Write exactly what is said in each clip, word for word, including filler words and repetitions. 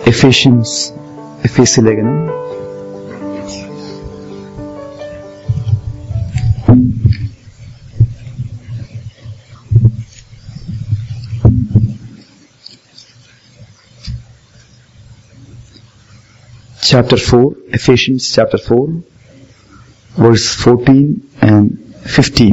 Ephesians എഫേസ്യ ലേഖനം chapter four, Ephesians chapter four, verse fourteen and fifteen.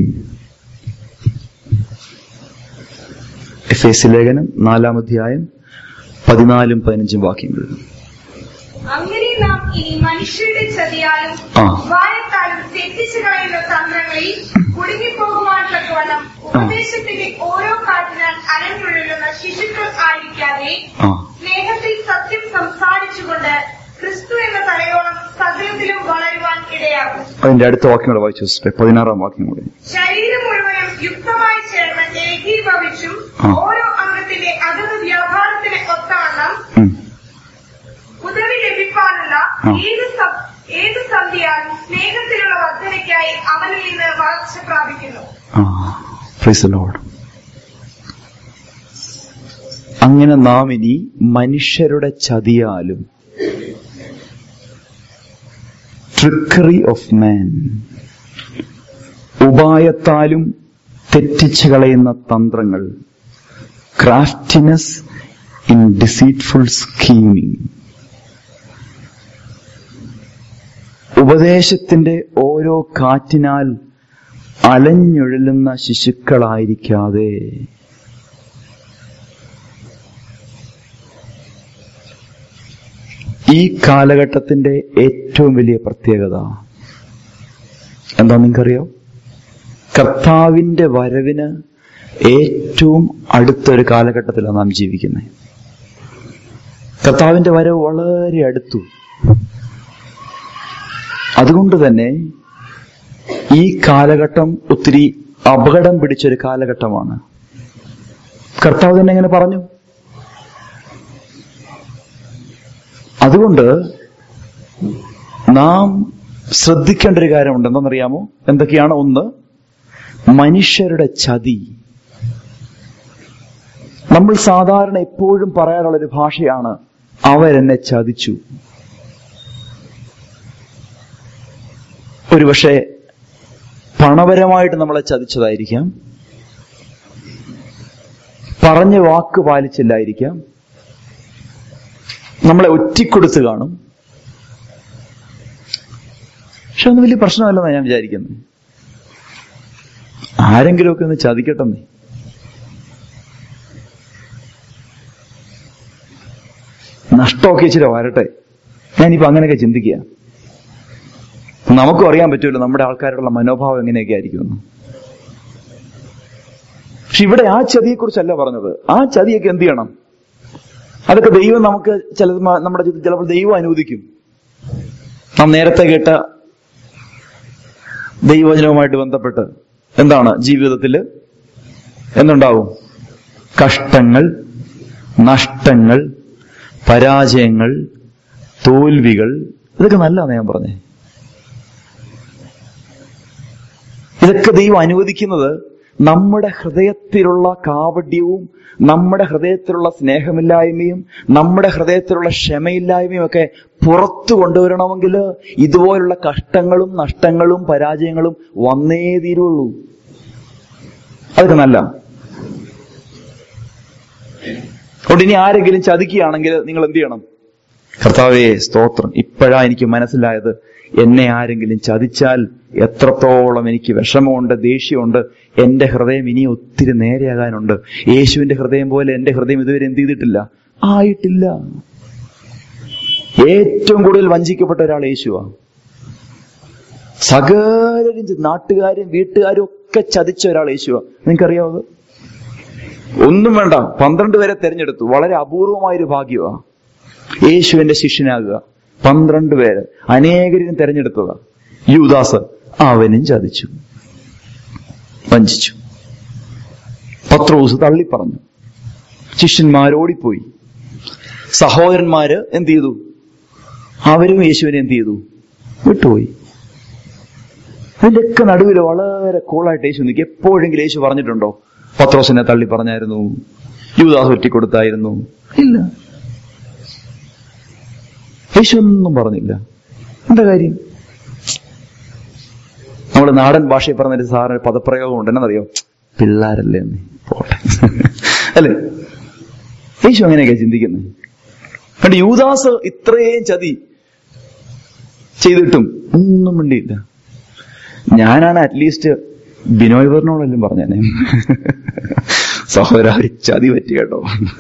എഫേസ്യ ലേഖനം നാലാം അധ്യായം പതിനാലും പതിനഞ്ചും വാക്യങ്ങൾ. അങ്ങനെ നാം ഇനി മനുഷ്യരുടെ ചതിയാലും വായത്താലും തെറ്റിച്ചു കളയുന്ന തന്ത്രങ്ങളിൽ കുടുങ്ങിപ്പോകുവാൻ തക്കവണ്ണം ഉപദേശത്തിന്റെ ഓരോ കാറ്റിനാൽ അലഞ്ഞുഴലുന്ന ശിശുക്കൾ ആയിരിക്കാതെ സ്നേഹത്തിൽ സത്യം സംസാരിച്ചുകൊണ്ട് ക്രിസ്തു എന്ന തലയോളം സകലത്തിലും വളരുവാൻ ഇടയാകും. അതിന്റെ അടുത്ത വാക്യങ്ങൾ വായിച്ചു, പതിനാറാം വാക്യം കൂടെ. ശരീരം മുഴുവനും യുക്തമായി ചേർന്ന് ഏകീഭവിച്ചും ഓരോ അംഗത്തിന്റെ അതത് വ്യാപാരത്തിന് ഒത്തവണ്ണം ഉദവി ലഭിക്കാനുള്ള ഏത് ഏത് സന്ധ്യയാലും സ്നേഹത്തിലുള്ള വർദ്ധനയ്ക്കായി അവനിൽ നിന്ന് വളർച്ച പ്രാപിക്കുന്നു. അങ്ങനെ നാം ഇനി മനുഷ്യരുടെ ചതിയാലും ട്രിക്കറി ഓഫ് മാൻ, ഉപായത്താലും തെറ്റിച്ചു കളയുന്ന തന്ത്രങ്ങൾ, ക്രാഫ്റ്റിനെസ് ഇൻ ഡിസീറ്റ്ഫുൾ സ്കീമിംഗ്, ഉപദേശത്തിന്റെ ഓരോ കാറ്റിനാൽ അലഞ്ഞൊഴലുന്ന ശിശുക്കളായിരിക്കാതെ ഈ കാലഘട്ടത്തിന്റെ ഏറ്റവും വലിയ പ്രത്യേകത എന്താ നിങ്ങൾക്കറിയോ? കർത്താവിന്റെ വരവിന് ഏറ്റവും അടുത്തൊരു കാലഘട്ടത്തിലാണ് നാം ജീവിക്കുന്നത്. കർത്താവിന്റെ വരവ് വളരെ അടുത്തു. അതുകൊണ്ട് തന്നെ ഈ കാലഘട്ടം ഒത്തിരി അപകടം പിടിച്ചൊരു കാലഘട്ടമാണ്. കർത്താവ് തന്നെ എങ്ങനെ പറഞ്ഞു? അതുകൊണ്ട് നാം ശ്രദ്ധിക്കേണ്ട ഒരു കാര്യമുണ്ട്. എന്താണെന്നറിയാമോ? എന്തൊക്കെയാണ്? ഒന്ന്, മനുഷ്യരുടെ ചതി. നമ്മൾ സാധാരണ എപ്പോഴും പറയാറുള്ളൊരു ഭാഷയാണ് അവരെന്നെ ചതിച്ചു. ഒരുപക്ഷെ പണപരമായിട്ട് നമ്മളെ ചതിച്ചതായിരിക്കാം, പറഞ്ഞ വാക്ക് പാലിച്ചില്ലായിരിക്കാം, നമ്മളെ ഒറ്റിക്കൊടുത്ത് കാണും. പക്ഷെ ഒന്നും വലിയ പ്രശ്നമല്ലെന്നാണ് ഞാൻ വിചാരിക്കുന്നത്. ആരെങ്കിലുമൊക്കെ ഒന്ന് ചതിക്കട്ടെന്നേ. നഷ്ടമൊക്കെ ഇച്ചിരി വരട്ടെ. ഞാനിപ്പോ അങ്ങനെയൊക്കെ ചിന്തിക്കുക. നമുക്കും അറിയാൻ പറ്റുമല്ലോ നമ്മുടെ ആൾക്കാരുടെ മനോഭാവം എങ്ങനെയൊക്കെ ആയിരിക്കുമെന്ന്. പക്ഷെ ഇവിടെ ആ ചതിയെക്കുറിച്ചല്ല പറഞ്ഞത്. ആ ചതിയൊക്കെ എന്ത് ചെയ്യണം? അതൊക്കെ ദൈവം നമുക്ക് ചിലത് നമ്മുടെ ജീവിതത്തിൽ ചിലപ്പോൾ ദൈവം അനുവദിക്കും. നാം നേരത്തെ കേട്ട ദൈവവചനവുമായിട്ട് ബന്ധപ്പെട്ട് എന്താണ് ജീവിതത്തിൽ എന്തുണ്ടാവും? കഷ്ടങ്ങൾ, നഷ്ടങ്ങൾ, പരാജയങ്ങൾ, തോൽവികൾ. ഇതൊക്കെ നല്ലതാണ് ഞാൻ പറഞ്ഞേ. ഇതൊക്കെ ദൈവം അനുവദിക്കുന്നത് നമ്മുടെ ഹൃദയത്തിലുള്ള കാപട്യവും നമ്മുടെ ഹൃദയത്തിലുള്ള സ്നേഹമില്ലായ്മയും നമ്മുടെ ഹൃദയത്തിലുള്ള ക്ഷമയില്ലായ്മയും ഒക്കെ പുറത്തു കൊണ്ടുവരണമെങ്കിൽ ഇതുപോലുള്ള കഷ്ടങ്ങളും നഷ്ടങ്ങളും പരാജയങ്ങളും വന്നേ തീരുള്ളൂ. അതൊക്കെ നല്ല. അതുകൊണ്ട് ഇനി ആരെങ്കിലും ചതിക്കുകയാണെങ്കിൽ നിങ്ങൾ എന്ത് ചെയ്യണം? കർത്താവേ സ്തോത്രം, ഇപ്പോഴാ എനിക്ക് മനസ്സിലായത് എന്നെ ആരെങ്കിലും ചതിച്ചാൽ എത്രത്തോളം എനിക്ക് വിഷമമുണ്ട്, ദേഷ്യമുണ്ട്. എന്റെ ഹൃദയം ഇനി ഒത്തിരി നേരെയാകാനുണ്ട്. യേശുവിന്റെ ഹൃദയം പോലെ എന്റെ ഹൃദയം ഇതുവരെ എന്ത് ചെയ്തിട്ടില്ല, ആയിട്ടില്ല. ഏറ്റവും കൂടുതൽ വഞ്ചിക്കപ്പെട്ട ഒരാൾ യേശുവാ. സകലരും നാട്ടുകാരും വീട്ടുകാരും ഒക്കെ ചതിച്ച ഒരാൾ യേശുവാ. നിങ്ങൾക്കറിയാവത്? ഒന്നും വേണ്ട, പന്ത്രണ്ട് പേരെ തെരഞ്ഞെടുത്തു. വളരെ അപൂർവമായൊരു ഭാഗ്യമാ യേശുവിന്റെ ശിഷ്യനാകുക. പന്ത്രണ്ട് പേര് അനേകരിലും തെരഞ്ഞെടുത്തതാ. യൂദാസ് അവനും ചതിച്ചു, വഞ്ചിച്ചു. പത്രോസ് തള്ളിപ്പറഞ്ഞു. ശിഷ്യന്മാരോടിപ്പോയി. സഹോദരന്മാര് എന്ത് ചെയ്തു? അവരും യേശുവിനെ എന്ത് ചെയ്തു? വിട്ടുപോയി. അതിന്റെയൊക്കെ നടുവിൽ വളരെ കൂളായിട്ട് യേശു നിൽക്കും. എപ്പോഴെങ്കിലും യേശു പറഞ്ഞിട്ടുണ്ടോ പത്രോസിനെ തള്ളി പറഞ്ഞായിരുന്നു, യൂദാസ് ഒറ്റിക്കൊടുത്തായിരുന്നു? ഇല്ല. യേശു ഒന്നും പറഞ്ഞില്ല. എന്താ കാര്യം? നമ്മൾ നാടൻ ഭാഷയിൽ പറഞ്ഞൊരു സാറിന് പദപ്രയോഗം ഉണ്ട്, എന്നറിയോ? പിള്ളാരല്ലേ എന്ന് പോട്ടെ അല്ലെ? യേശു അങ്ങനെയൊക്കെ ചിന്തിക്കുന്നത്. കണ്ട് യൂദാസ് ഇത്രയും ചതി ചെയ്തിട്ടും ഒന്നും വേണ്ടിയില്ല. ഞാനാണ് അറ്റ്ലീസ്റ്റ് ബിനോയ് വർണോടെല്ലാം പറഞ്ഞേ, സഹോദര ഒരു ചതി പറ്റി കേട്ടോ.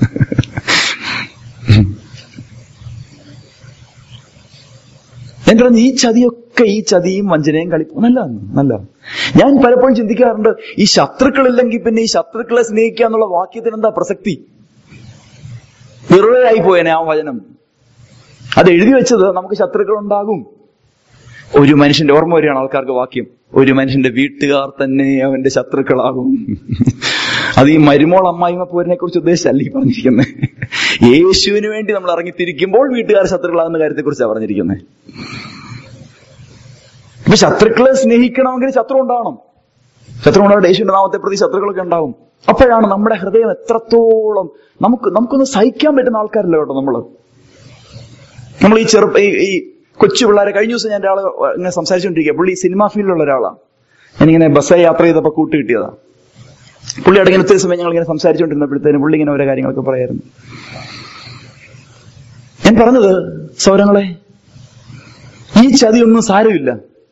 ഞാൻ പറഞ്ഞു ഈ ചതിയൊക്കെ, ഈ ചതിയും വഞ്ചനയും കളി നല്ല നല്ല ഞാൻ പലപ്പോഴും ചിന്തിക്കാറുണ്ട്, ഈ ശത്രുക്കളില്ലെങ്കിൽ പിന്നെ ഈ ശത്രുക്കളെ സ്നേഹിക്കുക എന്നുള്ള വാക്യത്തിന് എന്താ പ്രസക്തി? വെറുതെ ആയി പോയനെ ആ വചനം. അത് എഴുതി വെച്ചത് നമുക്ക് ശത്രുക്കൾ ഉണ്ടാകും. ഒരു മനുഷ്യന്റെ ഓർമ്മ വരികയാണ് ആൾക്കാർക്ക് വാക്യം, ഒരു മനുഷ്യന്റെ വീട്ടുകാർ തന്നെ അവന്റെ ശത്രുക്കളാകും. അത് ഈ മരുമോൾ അമ്മായിമ്മ പോരിനെ കുറിച്ച് ഉദ്ദേശിച്ചല്ല ഈ പറഞ്ഞിരിക്കുന്നത്. യേശുവിന് വേണ്ടി നമ്മൾ ഇറങ്ങിത്തിരിക്കുമ്പോൾ വീട്ടുകാർ ശത്രുക്കളാകുന്ന കാര്യത്തെ കുറിച്ചാണ് പറഞ്ഞിരിക്കുന്നത്. ഇപ്പൊ ശത്രുക്കളെ സ്നേഹിക്കണമെങ്കിൽ ശത്രു ഉണ്ടാവണം. ശത്രു ഉണ്ടാവട്ടെ, യേശുവിന്റെ നാമത്തെ പ്രതി ശത്രുക്കളൊക്കെ ഉണ്ടാവും. അപ്പോഴാണ് നമ്മുടെ ഹൃദയം എത്രത്തോളം നമുക്ക് നമുക്കൊന്ന് സഹിക്കാൻ പറ്റുന്ന ആൾക്കാരല്ല കേട്ടോ. നമ്മള് നമ്മൾ ഈ ചെറുപ്പ ഈ കൊച്ചു പിള്ളേരെ, കഴിഞ്ഞ ദിവസം ഞാൻ ഒരാള് ഇങ്ങനെ സംസാരിച്ചുകൊണ്ടിരിക്കുക. പുള്ളി സിനിമാ ഫീൽഡിലുള്ള ഒരാളാണ്. ഞാനിങ്ങനെ ബസ്സേ യാത്ര ചെയ്തപ്പോ കൂട്ട് കിട്ടിയതാ. പുള്ളി അടങ്ങിയ ഒത്തിരി സമയം ഞങ്ങൾ ഇങ്ങനെ സംസാരിച്ചുകൊണ്ടിരുന്നപ്പോഴത്തേനും പുള്ളി ഇങ്ങനെ ഓരോ കാര്യങ്ങളൊക്കെ പറയായിരുന്നു. ഞാൻ പറഞ്ഞത്, സൗരങ്ങളെ, ഈ ചതിയൊന്നും സാരമില്ല.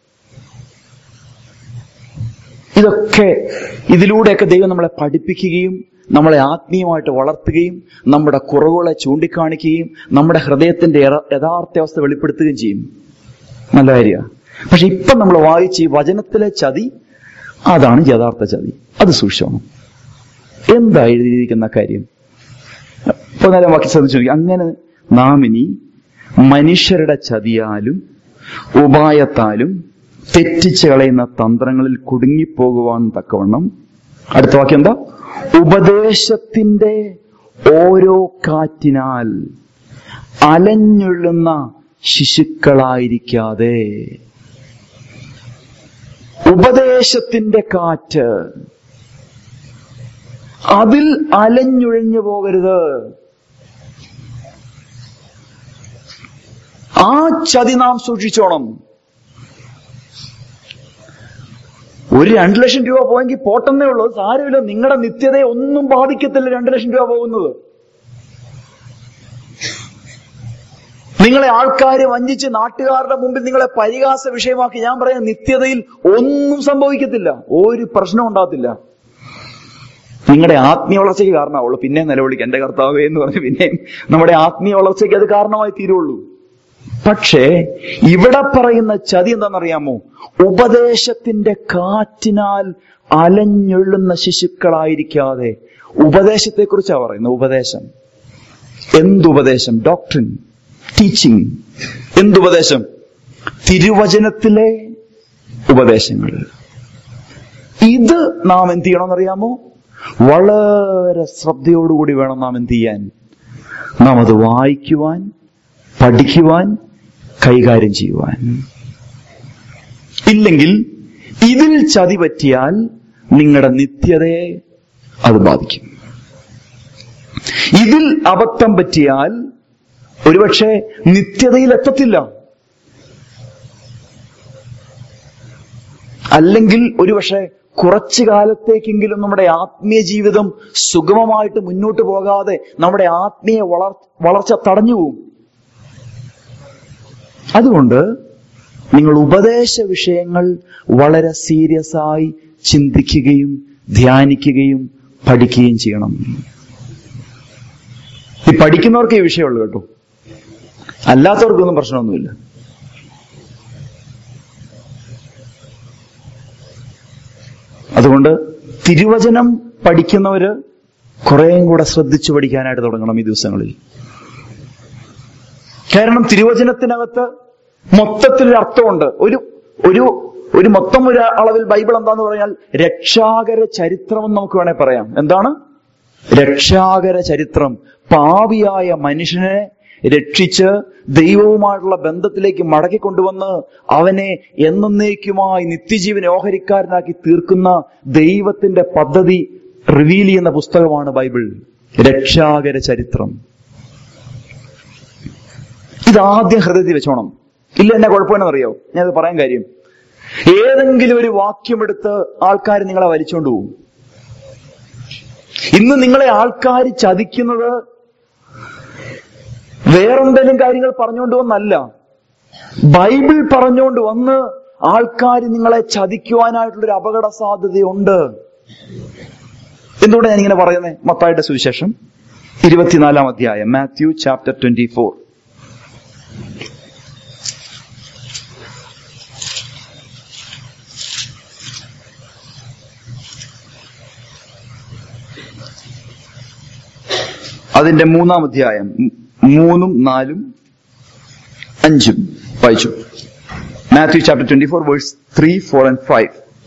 ഇതൊക്കെ ഇതിലൂടെയൊക്കെ ദൈവം നമ്മളെ പഠിപ്പിക്കുകയും നമ്മളെ ആത്മീയമായിട്ട് വളർത്തുകയും നമ്മുടെ കുറവുകളെ ചൂണ്ടിക്കാണിക്കുകയും നമ്മുടെ ഹൃദയത്തിന്റെ യഥാർത്ഥ അവസ്ഥ വെളിപ്പെടുത്തുകയും ചെയ്യും. നല്ല കാര്യമാണ്. പക്ഷെ ഇപ്പം നമ്മൾ വായിച്ച് ഈ വചനത്തിലെ ചതി, അതാണ് യഥാർത്ഥ ചതി. അത് സൂക്ഷിക്കണം. എന്താ എഴുതിയിരിക്കുന്ന കാര്യം? ഇപ്പൊ നേരം വാക്യം ശ്രദ്ധിച്ചു നോക്കി. അങ്ങനെ നാം ഇനി മനുഷ്യരുടെ ചതിയാലും ഉപായത്താലും തെറ്റിച്ച് കളയുന്ന തന്ത്രങ്ങളിൽ കുടുങ്ങിപ്പോകുവാൻ തക്കവണ്ണം, അടുത്ത വാക്യം എന്താ? ഉപദേശത്തിന്റെ ഓരോ കാറ്റിനാൽ അലഞ്ഞൊള്ളുന്ന ശിശുക്കളായിരിക്കാതെ. ഉപദേശത്തിന്റെ കാറ്റ്, അതിൽ അലഞ്ഞുഴഞ്ഞു പോകരുത്. ആ ചതി നാം സൂക്ഷിച്ചോണം. ഒരു രണ്ടു ലക്ഷം രൂപ പോയെങ്കിൽ പോട്ടെന്നേ ഉള്ളൂ, സാരമില്ല. നിങ്ങളുടെ നിത്യതയെ ഒന്നും ബാധിക്കത്തില്ല രണ്ടു ലക്ഷം രൂപ പോകുന്നത്. നിങ്ങളെ ആൾക്കാരെ വഞ്ചിച്ച് നാട്ടുകാരുടെ മുമ്പിൽ നിങ്ങളെ പരിഹാസ വിഷയമാക്കി, ഞാൻ പറയാം, നിത്യതയിൽ ഒന്നും സംഭവിക്കത്തില്ല, ഒരു പ്രശ്നം ഉണ്ടാകത്തില്ല. നിങ്ങളുടെ ആത്മീയ വളർച്ചയ്ക്ക് കാരണമാവുള്ളൂ. പിന്നെ നിലവിളിക്ക് എന്റെ കർത്താവേ എന്ന് പറഞ്ഞ് പിന്നെ നമ്മുടെ ആത്മീയ വളർച്ചയ്ക്ക് അത് കാരണമായി തീരുള്ളൂ. പക്ഷേ ഇവിടെ പറയുന്ന ചതി എന്താണെന്നറിയാമോ? ഉപദേശത്തിന്റെ കാറ്റിനാൽ അലഞ്ഞൊള്ളുന്ന ശിശുക്കളായിരിക്കാതെ. ഉപദേശത്തെ കുറിച്ചാ പറയുന്നത്. ഉപദേശം, എന്തുപദേശം? Doctrine, teaching. എന്തുപദേശം? തിരുവചനത്തിലെ ഉപദേശങ്ങൾ. ഇത് നാം എന്ത് ചെയ്യണമെന്നറിയാമോ? വളരെ ശ്രദ്ധയോടുകൂടി വേണം നാം എന്ത് ചെയ്യാൻ? നാം അത് വായിക്കുവാൻ, പഠിക്കുവാൻ, കൈകാര്യം ചെയ്യുവാൻ. ഇല്ലെങ്കിൽ ഇതിൽ ചതി പറ്റിയാൽ നിങ്ങളുടെ നിത്യതയെ അത് ബാധിക്കും. ഇതിൽ അബദ്ധം പറ്റിയാൽ ഒരുപക്ഷെ നിത്യതയിൽ എത്തത്തില്ല. അല്ലെങ്കിൽ ഒരുപക്ഷെ കുറച്ചു കാലത്തേക്കെങ്കിലും നമ്മുടെ ആത്മീയ ജീവിതം സുഗമമായിട്ട് മുന്നോട്ട് പോകാതെ നമ്മുടെ ആത്മീയ വളർ വളർച്ച തടഞ്ഞു പോകും. അതുകൊണ്ട് നിങ്ങൾ ഉപദേശ വിഷയങ്ങൾ വളരെ സീരിയസ് ആയി ചിന്തിക്കുകയും ധ്യാനിക്കുകയും പഠിക്കുകയും ചെയ്യണം. ഈ പഠിക്കുന്നവർക്ക് ഈ വിഷയമുള്ളൂ കേട്ടോ, അല്ലാത്തവർക്കൊന്നും പ്രശ്നമൊന്നുമില്ല. അതുകൊണ്ട് തിരുവചനം പഠിക്കുന്നവര് കുറേയും കൂടെ ശ്രദ്ധിച്ചു പഠിക്കാനായിട്ട് തുടങ്ങണം ഈ ദിവസങ്ങളിൽ. കാരണം തിരുവചനത്തിനകത്ത് മൊത്തത്തിലൊരു അർത്ഥമുണ്ട്. ഒരു ഒരു ഒരു മൊത്തം ഒരു അളവിൽ ബൈബിൾ എന്താന്ന് പറഞ്ഞാൽ രക്ഷാകര ചരിത്രം എന്ന് നമുക്ക് വേണേൽ പറയാം. എന്താണ് രക്ഷാകര ചരിത്രം? പാപിയായ മനുഷ്യനെ രക്ഷിച്ച് ദൈവവുമായിട്ടുള്ള ബന്ധത്തിലേക്ക് മടക്കിക്കൊണ്ടുവന്ന് അവനെ എന്നേക്കുമായി നിത്യജീവൻ ഓഹരിക്കാരനാക്കി തീർക്കുന്ന ദൈവത്തിന്റെ പദ്ധതി റിവീൽ ചെയ്യുന്ന പുസ്തകമാണ് ബൈബിൾ. രക്ഷാകര ചരിത്രം. ഇതാദ്യം ഹൃദയത്തിൽ വെച്ചോണം. ഇല്ല എന്നെ കുഴപ്പമെന്നറിയോ? ഞാനത് പറയാൻ കാര്യം, ഏതെങ്കിലും ഒരു വാക്യമെടുത്ത് ആൾക്കാർ നിങ്ങളെ വലിച്ചോണ്ട് പോകും. ഇന്ന് നിങ്ങളെ ആൾക്കാർ ചതിക്കുന്നത് വേറെന്തെങ്കിലും കാര്യങ്ങൾ പറഞ്ഞുകൊണ്ട് വന്നല്ല, ബൈബിൾ പറഞ്ഞുകൊണ്ട് വന്ന് ആൾക്കാർ നിങ്ങളെ ചതിക്കുവാനായിട്ടുള്ളൊരു അപകട സാധ്യതയുണ്ട്. എന്തുകൊണ്ട് ഞാനിങ്ങനെ പറയുന്നത്? മത്തായിയുടെ സുവിശേഷം ഇരുപത്തിനാലാം അധ്യായം, മാത്യു ചാപ്റ്റർ ട്വന്റി ഫോർ. അതിന്റെ മൂന്നാം അധ്യായം, മൂന്നും നാലും അഞ്ചും വായിച്ചു. Matthew chapter twenty four verse three four and five.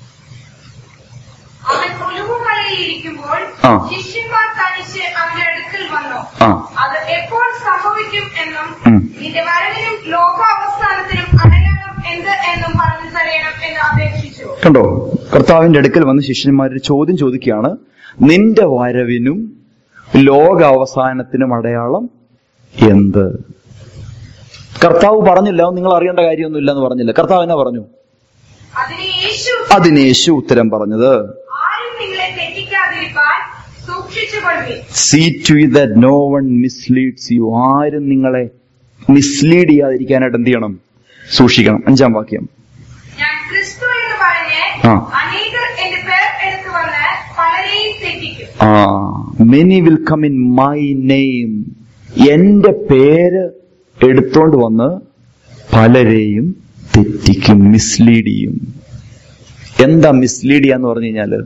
അവൻ ഒലിവുമലയിൽ ഇരിക്കുമ്പോൾ ആ. ശിഷ്യന്മാർ തനിച്ച് അവന്റെ അടുക്കൽ വന്നു. ആ. അത് എപ്പോൾ സംഭവിക്കും എന്നും ഉം. നിന്റെ വരവിനും ലോകാവസാനത്തിനും അടയാളം എന്ത് എന്നും പറഞ്ഞു തരയണം എന്ന് അപേക്ഷിച്ചു. കണ്ടോ, കർത്താവിന്റെ അടുക്കൽ വന്ന് ശിഷ്യന്മാരൊരു ചോദ്യം ചോദിക്കുകയാണ്, നിന്റെ വരവിനും ലോക അവസാനത്തിനും അടയാളം എന്ത്? കർത്താവ് പറഞ്ഞില്ല, നിങ്ങൾ അറിയേണ്ട കാര്യമൊന്നുമില്ല എന്ന് പറഞ്ഞില്ല. കർത്താവ് എന്നാ പറഞ്ഞു? അതിന് യേശു അതിന് യേശു ഉത്തരം പറഞ്ഞത്, ആരും നിങ്ങളെ തെറ്റിക്കാതിരിക്കാൻ സൂക്ഷിച്ചുകൊള്ളുവിൻ. See to it that no one misleads you. ആരും നിങ്ങളെ മിസ്ലീഡ് ചെയ്യാതിരിക്കാനായിട്ട് എന്ത് ചെയ്യണം? സൂക്ഷിക്കണം. അഞ്ചാം വാക്യം. ഞാൻ ക്രിസ്തു എന്ന് പറഞ്ഞ് ആ. അനേകർ എന്റെ പേർ എടുത്തു വന്ന് പലരെയും തെറ്റിക്കും. ആ, many will come in my name. എന്റെ പേര് എടുത്തോണ്ട് വന്ന് പലരെയും തെറ്റിക്കും, മിസ്ലീഡ് ചെയ്യും. എന്താ മിസ്ലീഡ് ചെയ്യാന്ന് പറഞ്ഞു കഴിഞ്ഞാല്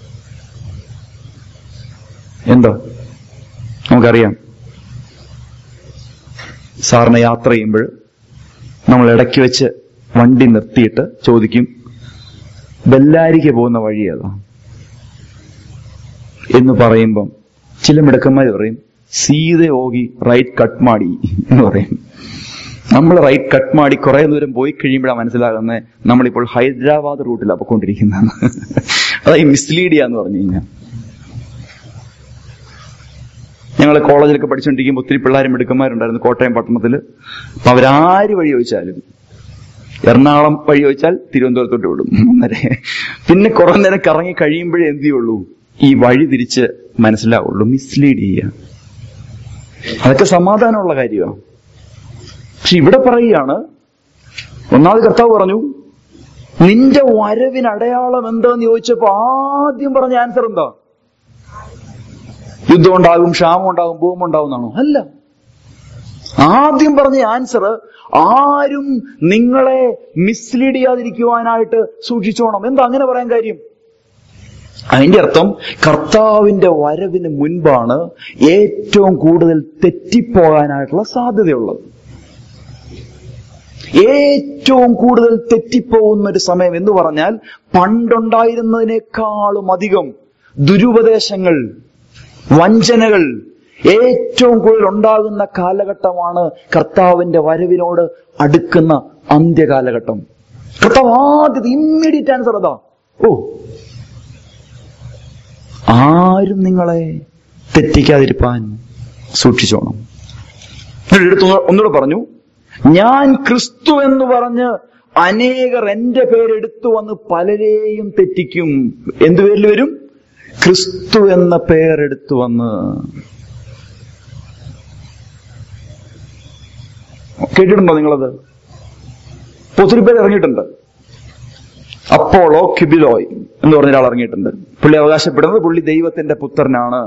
എന്തോ നമുക്കറിയാം. സാറിന് യാത്ര ചെയ്യുമ്പോൾ നമ്മൾ ഇടയ്ക്ക് വെച്ച് വണ്ടി നിർത്തിയിട്ട് ചോദിക്കും, ബെല്ലാരിക്ക് പോകുന്ന വഴി ഏതാ എന്ന് പറയുമ്പം ചില മിടുക്കന്മാർ പറയും, സീതെ ഓകി റൈറ്റ് കട്ട് മാടി എന്ന് പറയും. നമ്മൾ റൈറ്റ് കട്ട് മാടി കുറെ ദൂരം പോയി കഴിയുമ്പോഴാണ് മനസ്സിലാകുന്നത് നമ്മളിപ്പോൾ ഹൈദരാബാദ് റൂട്ടിലാണ് പോയിക്കൊണ്ടിരിക്കുന്നതാണ്. അതായി മിസ്ലീഡ് ചെയ്യാന്ന് പറഞ്ഞു കഴിഞ്ഞാൽ. ഞങ്ങൾ കോളേജിലൊക്കെ പഠിച്ചുകൊണ്ടിരിക്കുമ്പോൾ ഒത്തിരി പിള്ളേരും മിടുക്കന്മാരുണ്ടായിരുന്നു കോട്ടയം പട്ടണത്തില്. അപ്പൊ അവരാര് വഴി ചോദിച്ചാലും, എറണാകുളം വഴി ചോദിച്ചാൽ തിരുവനന്തപുരത്തോട്ട് വിടും അന്നേരെ. പിന്നെ കുറെ നേരം കറങ്ങി കഴിയുമ്പോഴേ എന്ത് ചെയ്യുള്ളൂ, ഈ വഴി തിരിച്ച് മനസ്സിലാവുള്ളൂ. മിസ്ലീഡ് ചെയ്യുക, അതൊക്കെ സമാധാനമുള്ള കാര്യമാണ്. പക്ഷെ ഇവിടെ പറയുകയാണ്, ഒന്നാമത് കർത്താവ് പറഞ്ഞു നിന്റെ വരവിന് അടയാളം എന്താന്ന് ചോദിച്ചപ്പോ ആദ്യം പറഞ്ഞ ആൻസർ എന്താ? യുദ്ധം ഉണ്ടാകും, ക്ഷാമം ഉണ്ടാകും, ഭൂമി ഉണ്ടാകും എന്നാണോ? അല്ല. ആദ്യം പറഞ്ഞ ആൻസർ, ആരും നിങ്ങളെ മിസ്ലീഡ് ചെയ്യാതിരിക്കുവാനായിട്ട് സൂക്ഷിച്ചോണം. എന്താ അങ്ങനെ പറയാൻ കാര്യം? അതിന്റെ അർത്ഥം കർത്താവിന്റെ വരവിന് മുൻപാണ് ഏറ്റവും കൂടുതൽ തെറ്റിപ്പോകാനായിട്ടുള്ള സാധ്യതയുള്ളത്. ഏറ്റവും കൂടുതൽ തെറ്റിപ്പോകുന്ന ഒരു സമയം എന്ന് പറഞ്ഞാൽ പണ്ടുണ്ടായിരുന്നതിനേക്കാളും അധികം ദുരുപദേശങ്ങൾ, വഞ്ചനകൾ ഏറ്റവും കൂടുതൽ ഉണ്ടാകുന്ന കാലഘട്ടമാണ് കർത്താവിന്റെ വരവിനോട് അടുക്കുന്ന അന്ത്യകാലഘട്ടം. കർത്താവ് ആദ്യത്തെ ഇമ്മീഡിയറ്റ് ആൻസർ അതാ, ഓ ആരും നിങ്ങളെ തെറ്റിക്കാതിരിപ്പാൻ സൂക്ഷിച്ചോണം. എടുത്തു ഒന്നുകൂടെ പറഞ്ഞു, ഞാൻ ക്രിസ്തു എന്ന് പറഞ്ഞ് അനേകർ എന്റെ പേരെടുത്തു വന്ന് പലരെയും തെറ്റിക്കും. എന്തു പേരിൽ വരും? ക്രിസ്തു എന്ന പേരെടുത്തു വന്ന്. കേട്ടിട്ടുണ്ടോ നിങ്ങളത്? ഒത്തിരി പേര് ഇറങ്ങിയിട്ടുണ്ട്. അപ്പോളോ ക്യുബിലോയ് എന്ന് പറഞ്ഞ ഒരാൾ ഇറങ്ങിയിട്ടുണ്ട്. പുള്ളി അവകാശപ്പെടുന്നത് പുള്ളി ദൈവത്തിന്റെ പുത്രനാണ്.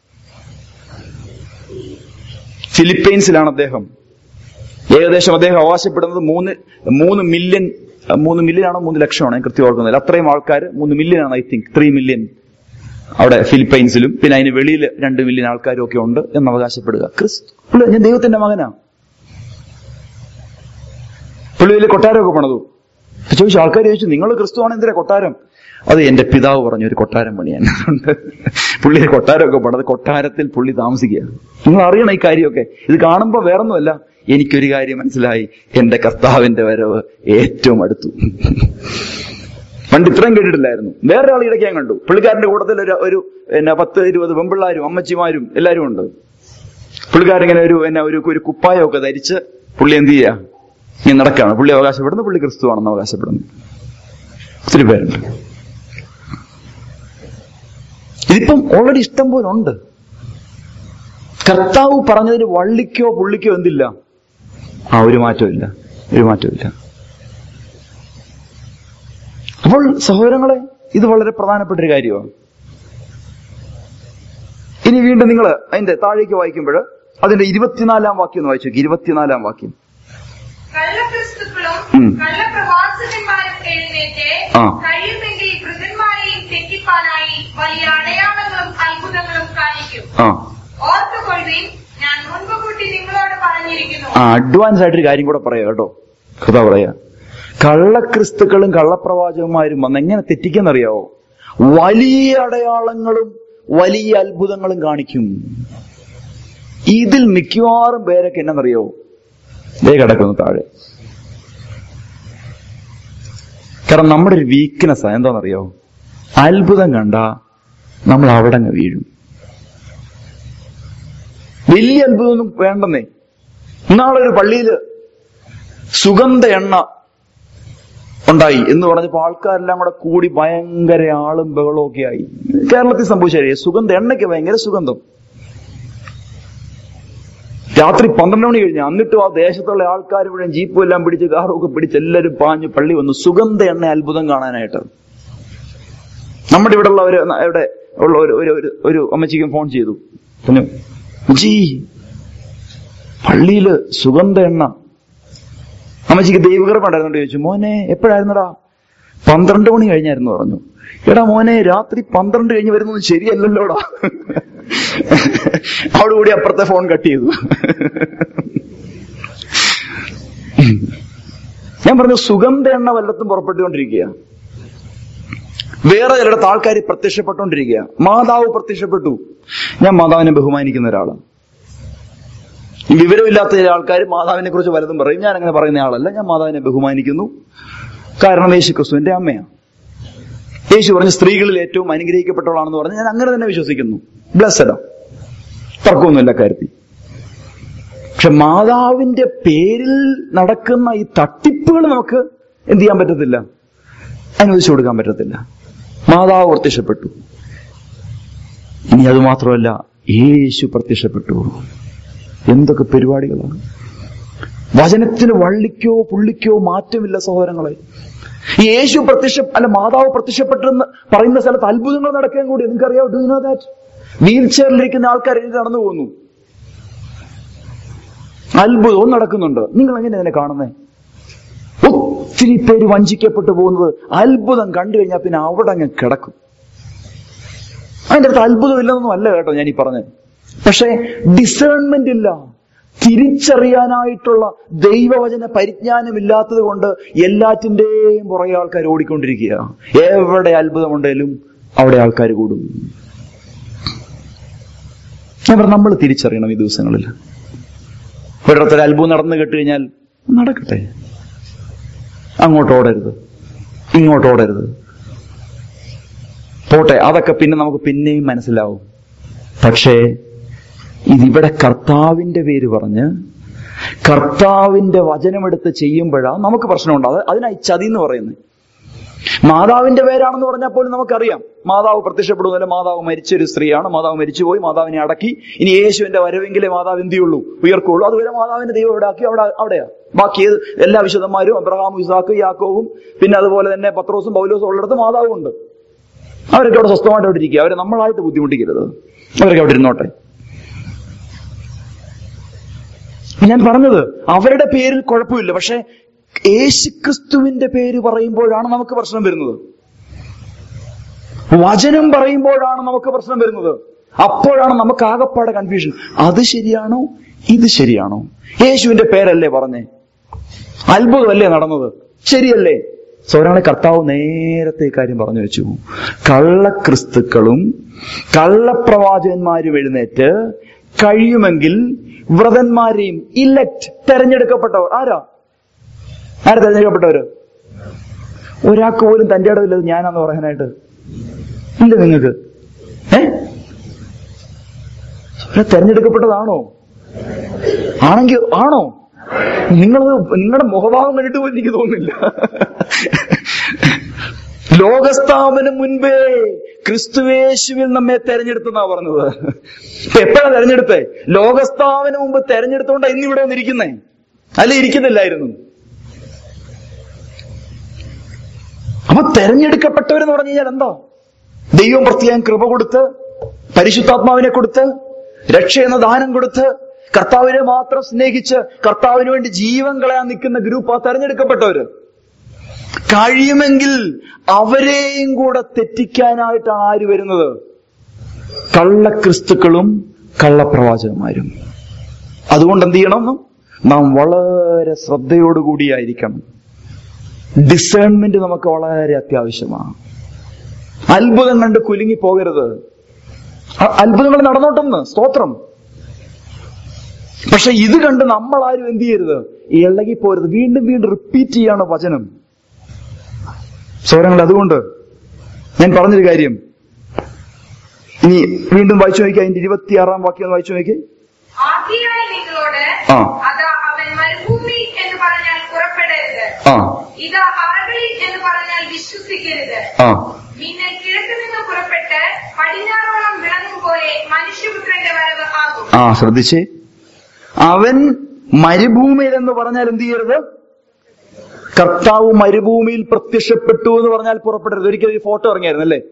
ഫിലിപ്പൈൻസിലാണ് അദ്ദേഹം. ഏകദേശം അദ്ദേഹം അവകാശപ്പെടുന്നത് മൂന്ന് മൂന്ന് മില്യൺ മൂന്ന് മില്യൺ ആണോ മൂന്ന് ലക്ഷമാണോ കൃത്യം ഓർക്കുന്നില്ല. അത്രയും ആൾക്കാർ, മൂന്ന് മില്യൺ ആണ് ഐ തിങ്ക്, ത്രീ മില്യൺ അവിടെ ഫിലിപ്പൈൻസിലും പിന്നെ അതിന് വെളിയിൽ രണ്ട് മില്യൺ ആൾക്കാരും ഒക്കെ ഉണ്ട് എന്ന് അവകാശപ്പെടുക. ക്രിസ്തു പുള്ളി ഞാൻ ദൈവത്തിന്റെ മകനാ. പുള്ളി വലിയ കൊട്ടാരമൊക്കെ പണിതു. ചോദിച്ചു, ആൾക്കാർ ചോദിച്ചു, നിങ്ങൾ ക്രിസ്തു ആണ്, എന്തിനാ കൊട്ടാരം? അത് എന്റെ പിതാവ് പറഞ്ഞു ഒരു കൊട്ടാരം പണിയാൻ. പുള്ളി ഒരു കൊട്ടാരമൊക്കെ പണത്, കൊട്ടാരത്തിൽ പുള്ളി താമസിക്കുക. നിങ്ങൾ അറിയണം ഈ കാര്യമൊക്കെ. ഇത് കാണുമ്പോ വേറൊന്നുമല്ല, എനിക്കൊരു കാര്യം മനസ്സിലായി, എന്റെ കർത്താവിന്റെ വരവ് ഏറ്റവും അടുത്തു. പണ്ട് ഇത്രയും കേട്ടിട്ടില്ലായിരുന്നു. വേറൊരാൾ ഇടയ്ക്ക് ഞാൻ കണ്ടു, പുള്ളിക്കാരന്റെ കൂട്ടത്തിൽ ഒരു ഒരു എന്നാ പത്ത് ഇരുപത് പെമ്പിള്ളാരും അമ്മച്ചിമാരും എല്ലാരും ഉണ്ട്. പുള്ളിക്കാരിങ്ങനെ ഒരു എന്നാ ഒരു ഒരു കുപ്പായമൊക്കെ ധരിച്ച് പുള്ളി എന്ത് ചെയ്യാ? ഇങ്ങനെ നടക്കുകയാണ്. പുള്ളി അവകാശപ്പെടുന്നു പുള്ളി ക്രിസ്തുവാണെന്ന് അവകാശപ്പെടുന്നു. ഒത്തിരി പേരുണ്ട്. ഇതിപ്പം ഓൾറെഡി ഇഷ്ടം പോലെ ഉണ്ട്. കർത്താവ് പറഞ്ഞതിന് വള്ളിക്കോ പുള്ളിക്കോ എന്തില്ല? ആ ഒരു മാറ്റവും ഇല്ല, ഒരു മാറ്റവും ഇല്ല. അപ്പോൾ സഹോദരങ്ങളെ, ഇത് വളരെ പ്രധാനപ്പെട്ട ഒരു കാര്യമാണ്. ഇനി വീണ്ടും നിങ്ങൾ അതിന്റെ താഴേക്ക് വായിക്കുമ്പോൾ അതിന്റെ ഇരുപത്തിനാലാം വാക്യം ഒന്ന് വായിച്ചു നോക്കി. ഇരുപത്തിനാലാം വാക്യം. കള്ളക്രിസ്തുക്കളും കള്ളപ്രവാചകന്മാരും എഴുന്നേറ്റ് കഴിയുമെങ്കിൽ വൃദ്ധന്മാരെയും തെറ്റിപ്പാനായി വലിയ അടയാളങ്ങളും അത്ഭുതങ്ങളും കാണിക്കും. ഓർത്തുകൊള്ളുവിൻ, ഞാൻ മുൻപ് കൂട്ടി നിങ്ങളോട് പറഞ്ഞിരിക്കുന്നു. ആ അഡ്വാൻസ് ആയിട്ടൊരു കാര്യം കൂടെ പറയാം കേട്ടോ. കഥ പറയാ. കള്ളക്രിസ്തുക്കളും കള്ളപ്രവാചകന്മാരും വന്ന് എങ്ങനെ തെറ്റിക്കെന്നറിയാവോ? വലിയ അടയാളങ്ങളും വലിയ അത്ഭുതങ്ങളും കാണിക്കും. ഇതിൽ മിക്കവാറും പേരൊക്കെ എന്നറിയോ? ദേ കിടക്കുന്നു താഴെ. കാരണം നമ്മുടെ ഒരു വീക്ക്നെസ്സാ. എന്താണെന്നറിയോ? അത്ഭുതം കണ്ട നമ്മൾ അവിടെ അങ്ങ് വീഴും. വലിയ അത്ഭുതമൊന്നും വേണ്ടെന്നേ. ഇന്നാളൊരു പള്ളിയില് സുഗന്ധ എണ്ണ ഉണ്ടായി എന്ന് പറഞ്ഞപ്പോ ആൾക്കാരെല്ലാം കൂടെ കൂടി ഭയങ്കര ആളും ബഹളവും ഒക്കെ ആയി. കേരളത്തിൽ സംഭവിച്ചേ സുഗന്ധ എണ്ണയ്ക്ക് ഭയങ്കര സുഗന്ധം. രാത്രി പന്ത്രണ്ട് മണി കഴിഞ്ഞ് എന്നിട്ടും ആ ദേശത്തുള്ള ആൾക്കാർ മുഴുവൻ ജീപ്പും എല്ലാം പിടിച്ച് കാറും ഒക്കെ പിടിച്ച് എല്ലാവരും പാഞ്ഞ് പള്ളി വന്നു സുഗന്ധ എണ്ണ അത്ഭുതം കാണാനായിട്ട്. നമ്മുടെ ഇവിടെ ഉള്ള ഒരു ഇവിടെ ഉള്ള ഒരു ഒരു ഒരു അമ്മച്ചിക്കും ഫോൺ ചെയ്തു. പറഞ്ഞു, ജി പള്ളിയില് സുഗന്ധ എണ്ണ. അമ്മച്ചിക്ക് ദൈവകൃപ ഉണ്ടായിരുന്നോണ്ട് ചോദിച്ചു, മോനെ എപ്പോഴായിരുന്നടാ? പന്ത്രണ്ട് മണി കഴിഞ്ഞായിരുന്നു പറഞ്ഞു. എടാ മോനെ, രാത്രി പന്ത്രണ്ട് കഴിഞ്ഞ് വരുന്നത് ശരിയല്ലല്ലോടാ. അവളുകൂടി അപ്പുറത്തെ ഫോൺ കട്ട് ചെയ്തു. ഞാൻ പറഞ്ഞു, സുഗന്ധ എണ്ണ വല്ലത്തും പുറപ്പെട്ടുകൊണ്ടിരിക്കുക. വേറെ ചിലയിടത്ത് ആൾക്കാർ പ്രത്യക്ഷപ്പെട്ടുകൊണ്ടിരിക്കുക. മാതാവ് പ്രത്യക്ഷപ്പെട്ടു. ഞാൻ മാതാവിനെ ബഹുമാനിക്കുന്ന ഒരാളാണ്. വിവരമില്ലാത്ത ചില ആൾക്കാർ മാതാവിനെ കുറിച്ച് വലുതും പറയും. ഞാൻ അങ്ങനെ പറയുന്ന ആളല്ല. ഞാൻ മാതാവിനെ ബഹുമാനിക്കുന്നു. കാരണം യേശു ക്രിസ്തുവിന്റെ അമ്മയാണ്. യേശു പറഞ്ഞ സ്ത്രീകളിൽ ഏറ്റവും അനുഗ്രഹിക്കപ്പെട്ടവളാണെന്ന് പറഞ്ഞ് ഞാൻ അങ്ങനെ തന്നെ വിശ്വസിക്കുന്നു. ബ്ലെസ്സഡാ, തർക്കമൊന്നുമില്ല കാര്യത്തിൽ. പക്ഷെ മാതാവിന്റെ പേരിൽ നടക്കുന്ന ഈ തട്ടിപ്പുകൾ നമുക്ക് എന്ത് ചെയ്യാൻ പറ്റത്തില്ല, അനുവദിച്ചു കൊടുക്കാൻ പറ്റത്തില്ല. മാതാവ് പ്രത്യക്ഷപ്പെട്ടു. ഇനി അത് മാത്രമല്ല, യേശു പ്രത്യക്ഷപ്പെട്ടു. എന്തൊക്കെ പരിപാടികളാണ്! വചനത്തിന് വള്ളിക്കോ പുള്ളിക്കോ മാറ്റമില്ല സഹോദരങ്ങളെ. ഈ യേശു പ്രത്യക്ഷ അല്ല മാതാവ് പ്രത്യക്ഷപ്പെട്ടെന്ന് പറയുന്ന സ്ഥലത്ത് അത്ഭുതങ്ങൾ നടക്കാൻ കൂടി. നിങ്ങൾക്കറിയാം, do you know that? Wheel ചെയറിലിരിക്കുന്ന ആൾക്കാർ എഴുതി നടന്നു പോകുന്നു. അത്ഭുതവും നടക്കുന്നുണ്ട്. നിങ്ങൾ എങ്ങനെ ഇതിനെ കാണുന്നേ? ഒത്തിരി പേര് വഞ്ചിക്കപ്പെട്ടു പോകുന്നത് അത്ഭുതം കണ്ടു കഴിഞ്ഞാൽ പിന്നെ അവിടെ അങ്ങ് കിടക്കും. അതിൻ്റെ അടുത്ത് അത്ഭുതം ഇല്ലെന്നൊന്നും അല്ല കേട്ടോ ഞാൻ ഈ പറഞ്ഞത്. പക്ഷെ ഡിസേൺമെന്റ് ഇല്ല, തിരിച്ചറിയാനായിട്ടുള്ള ദൈവവചന പരിജ്ഞാനമില്ലാത്തത് കൊണ്ട് എല്ലാറ്റിന്റെയും പുറകെ ആൾക്കാർ ഓടിക്കൊണ്ടിരിക്കുക. എവിടെ അത്ഭുതമുണ്ടെങ്കിലും അവിടെ ആൾക്കാർ കൂടും. ഞാൻ പറഞ്ഞു, നമ്മൾ തിരിച്ചറിയണം ഈ ദിവസങ്ങളിൽ. ഒരിടത്തൊരു അത്ഭുതം നടന്നു കേട്ട് കഴിഞ്ഞാൽ നടക്കട്ടെ, അങ്ങോട്ട് ഓടരുത്, ഇങ്ങോട്ട് ഓടരുത്, പോട്ടെ. അതൊക്കെ പിന്നെ നമുക്ക് പിന്നെയും മനസ്സിലാവും. പക്ഷേ ഇതിവിടെ കർത്താവിന്റെ പേര് പറഞ്ഞ് കർത്താവിന്റെ വചനമെടുത്ത് ചെയ്യുമ്പോഴാണ് നമുക്ക് പ്രശ്നമുണ്ടാകും. അതിനായി ചതി എന്ന് പറയുന്നത്. മാതാവിന്റെ പേരാണെന്ന് പറഞ്ഞാൽ പോലും നമുക്കറിയാം മാതാവ് പ്രത്യക്ഷപ്പെടുന്നില്ല. മാതാവ് മരിച്ചൊരു സ്ത്രീയാണ്. മാതാവ് മരിച്ചുപോയി, മാതാവിനെ അടക്കി. ഇനി യേശുവിന്റെ വരവെങ്കിലേ മാതാവ് എന്ത് ചെയ്യുള്ളൂ, ഉയർക്കുള്ളൂ. അതുവരെ മാതാവിന്റെ ദൈവം ഇവിടെ ആക്കി അവിടെ അവിടെയാ. ബാക്കി ഏത് എല്ലാ വിശുദ്ധന്മാരും അബ്രഹാം, ഇസാക്ക്, യാക്കോവും പിന്നെ അതുപോലെ തന്നെ പത്രോസും പൗലോസും ഉള്ളിടത്ത് മാതാവും ഉണ്ട്. അവരൊക്കെ അവിടെ സ്വസ്ഥമായിട്ട് അവിടെ ഇരിക്കുക. അവരെ നമ്മളായിട്ട് ബുദ്ധിമുട്ടിക്കരുത്. അവരൊക്കെ അവിടെ ഇരുന്നോട്ടെ. ഞാൻ പറഞ്ഞത് അവരുടെ പേരിൽ കുഴപ്പമില്ല. പക്ഷെ യേശുക്രിസ്തുവിന്റെ പേര് പറയുമ്പോഴാണ് നമുക്ക് പ്രശ്നം വരുന്നത്. വചനം പറയുമ്പോഴാണ് നമുക്ക് പ്രശ്നം വരുന്നത്. അപ്പോഴാണ് നമുക്ക് ആകപ്പാടെ കൺഫ്യൂഷൻ. അത് ശരിയാണോ, ഇത് ശരിയാണോ? യേശുവിന്റെ പേരല്ലേ പറഞ്ഞേ? അത്ഭുതമല്ലേ നടന്നത്? ശരിയല്ലേ? സോരാണ് കർത്താവ് നേരത്തെ കാര്യം പറഞ്ഞു വെച്ചു. കള്ളക്രിസ്തുക്കളും കള്ളപ്രവാചകന്മാരും എഴുന്നേറ്റ് കഴിയുമെങ്കിൽ വ്രതന്മാരെയും, ഇലക്ട്, തെരഞ്ഞെടുക്കപ്പെട്ടവർ. ആരാ ആരാ തെരഞ്ഞെടുക്കപ്പെട്ടവര്? ഒരാൾക്ക് പോലും തന്റെ ഇടവില്ലത് ഞാനാന്ന് പറയാനായിട്ട് ഇല്ല നിങ്ങൾക്ക്. ഏ തെരഞ്ഞെടുക്കപ്പെട്ടതാണോ? ആണെങ്കിൽ ആണോ? നിങ്ങളത് നിങ്ങളുടെ മുഖഭാവം കണ്ടിട്ട് പോലും എനിക്ക് തോന്നുന്നില്ല. ലോകസ്ഥാപനം മുൻപേ ക്രിസ്തുവേശുവിൽ നമ്മെ തെരഞ്ഞെടുത്തെന്നാ പറഞ്ഞത്. ഇപ്പൊ എപ്പോഴാ തെരഞ്ഞെടുത്തേ? ലോകസ്ഥാപനം മുമ്പ് തെരഞ്ഞെടുത്തോണ്ടാ ഇന്നിവിടെ വന്നിരിക്കുന്നേ, അല്ലെ ഇരിക്കുന്നില്ലായിരുന്നു. അപ്പൊ തെരഞ്ഞെടുക്കപ്പെട്ടവരെന്ന് പറഞ്ഞു കഴിഞ്ഞാൽ എന്താ? ദൈവം പ്രത്യേകം കൃപ കൊടുത്ത്, പരിശുദ്ധാത്മാവിനെ കൊടുത്ത്, രക്ഷ എന്ന ദാനം കൊടുത്ത്, കർത്താവിനെ മാത്രം സ്നേഹിച്ച് കർത്താവിന് വേണ്ടി ജീവൻ കളയാൻ നിൽക്കുന്ന ഗ്രൂപ്പാ തെരഞ്ഞെടുക്കപ്പെട്ടവര്. കഴിയുമെങ്കിൽ അവരെയും കൂടെ തെറ്റിക്കാനായിട്ടാണ് ആര് വരുന്നത്? കള്ളക്രിസ്തുക്കളും കള്ളപ്രവാചകന്മാരും. അതുകൊണ്ട് എന്ത് ചെയ്യണം? നാം വളരെ ശ്രദ്ധയോടുകൂടിയായിരിക്കണം. ഡിസേൺമെന്റ് നമുക്ക് വളരെ അത്യാവശ്യമാണ്. അത്ഭുതം കണ്ട് കുലുങ്ങി പോകരുത്. അത്ഭുതങ്ങൾ നടന്നോട്ടെന്ന്, സ്തോത്രം. പക്ഷെ ഇത് കണ്ട് നമ്മൾ ആരും എന്ത് ചെയ്യരുത്? ഇളകിപ്പോരുത്. വീണ്ടും വീണ്ടും റിപ്പീറ്റ് ചെയ്യാണ് വചനം. സൗരങ്ങൾ, അതുകൊണ്ട് ഞാൻ പറഞ്ഞൊരു കാര്യം ഇനി വീണ്ടും വായിച്ചു നോക്കി. അതിന്റെ ഇരുപത്തിയാറാം വാക്യം വായിച്ചു നോക്കി. ആദ്യമായി നിങ്ങളോട് ആ അതാ അവൻ മരുഭൂമി എന്ന് പറഞ്ഞാൽ പുറപ്പെടരുത്, ആ ഇതാ അറകളി എന്ന് പറഞ്ഞാൽ വിശ്വസിക്കരുത്. ആ പിന്നെ കിഴക്ക് നിന്ന് പുറപ്പെട്ട് പടിഞ്ഞാറോളം വിളങ്ങും പോലെ മനുഷ്യപുത്രന്റെ വരവ് ആകും. ആ ശ്രദ്ധിച്ചേ, അവൻ മരുഭൂമിയിൽ എന്ന് പറഞ്ഞാൽ എന്ത് ചെയ്യരുത്? കർത്താവ് മരുഭൂമിയിൽ പ്രത്യക്ഷപ്പെട്ടു എന്ന് പറഞ്ഞാൽ പുറപ്പെടരുത്. ഒരിക്കലും ഒരു ഫോട്ടോ ഇറങ്ങിയായിരുന്നു അല്ലേ?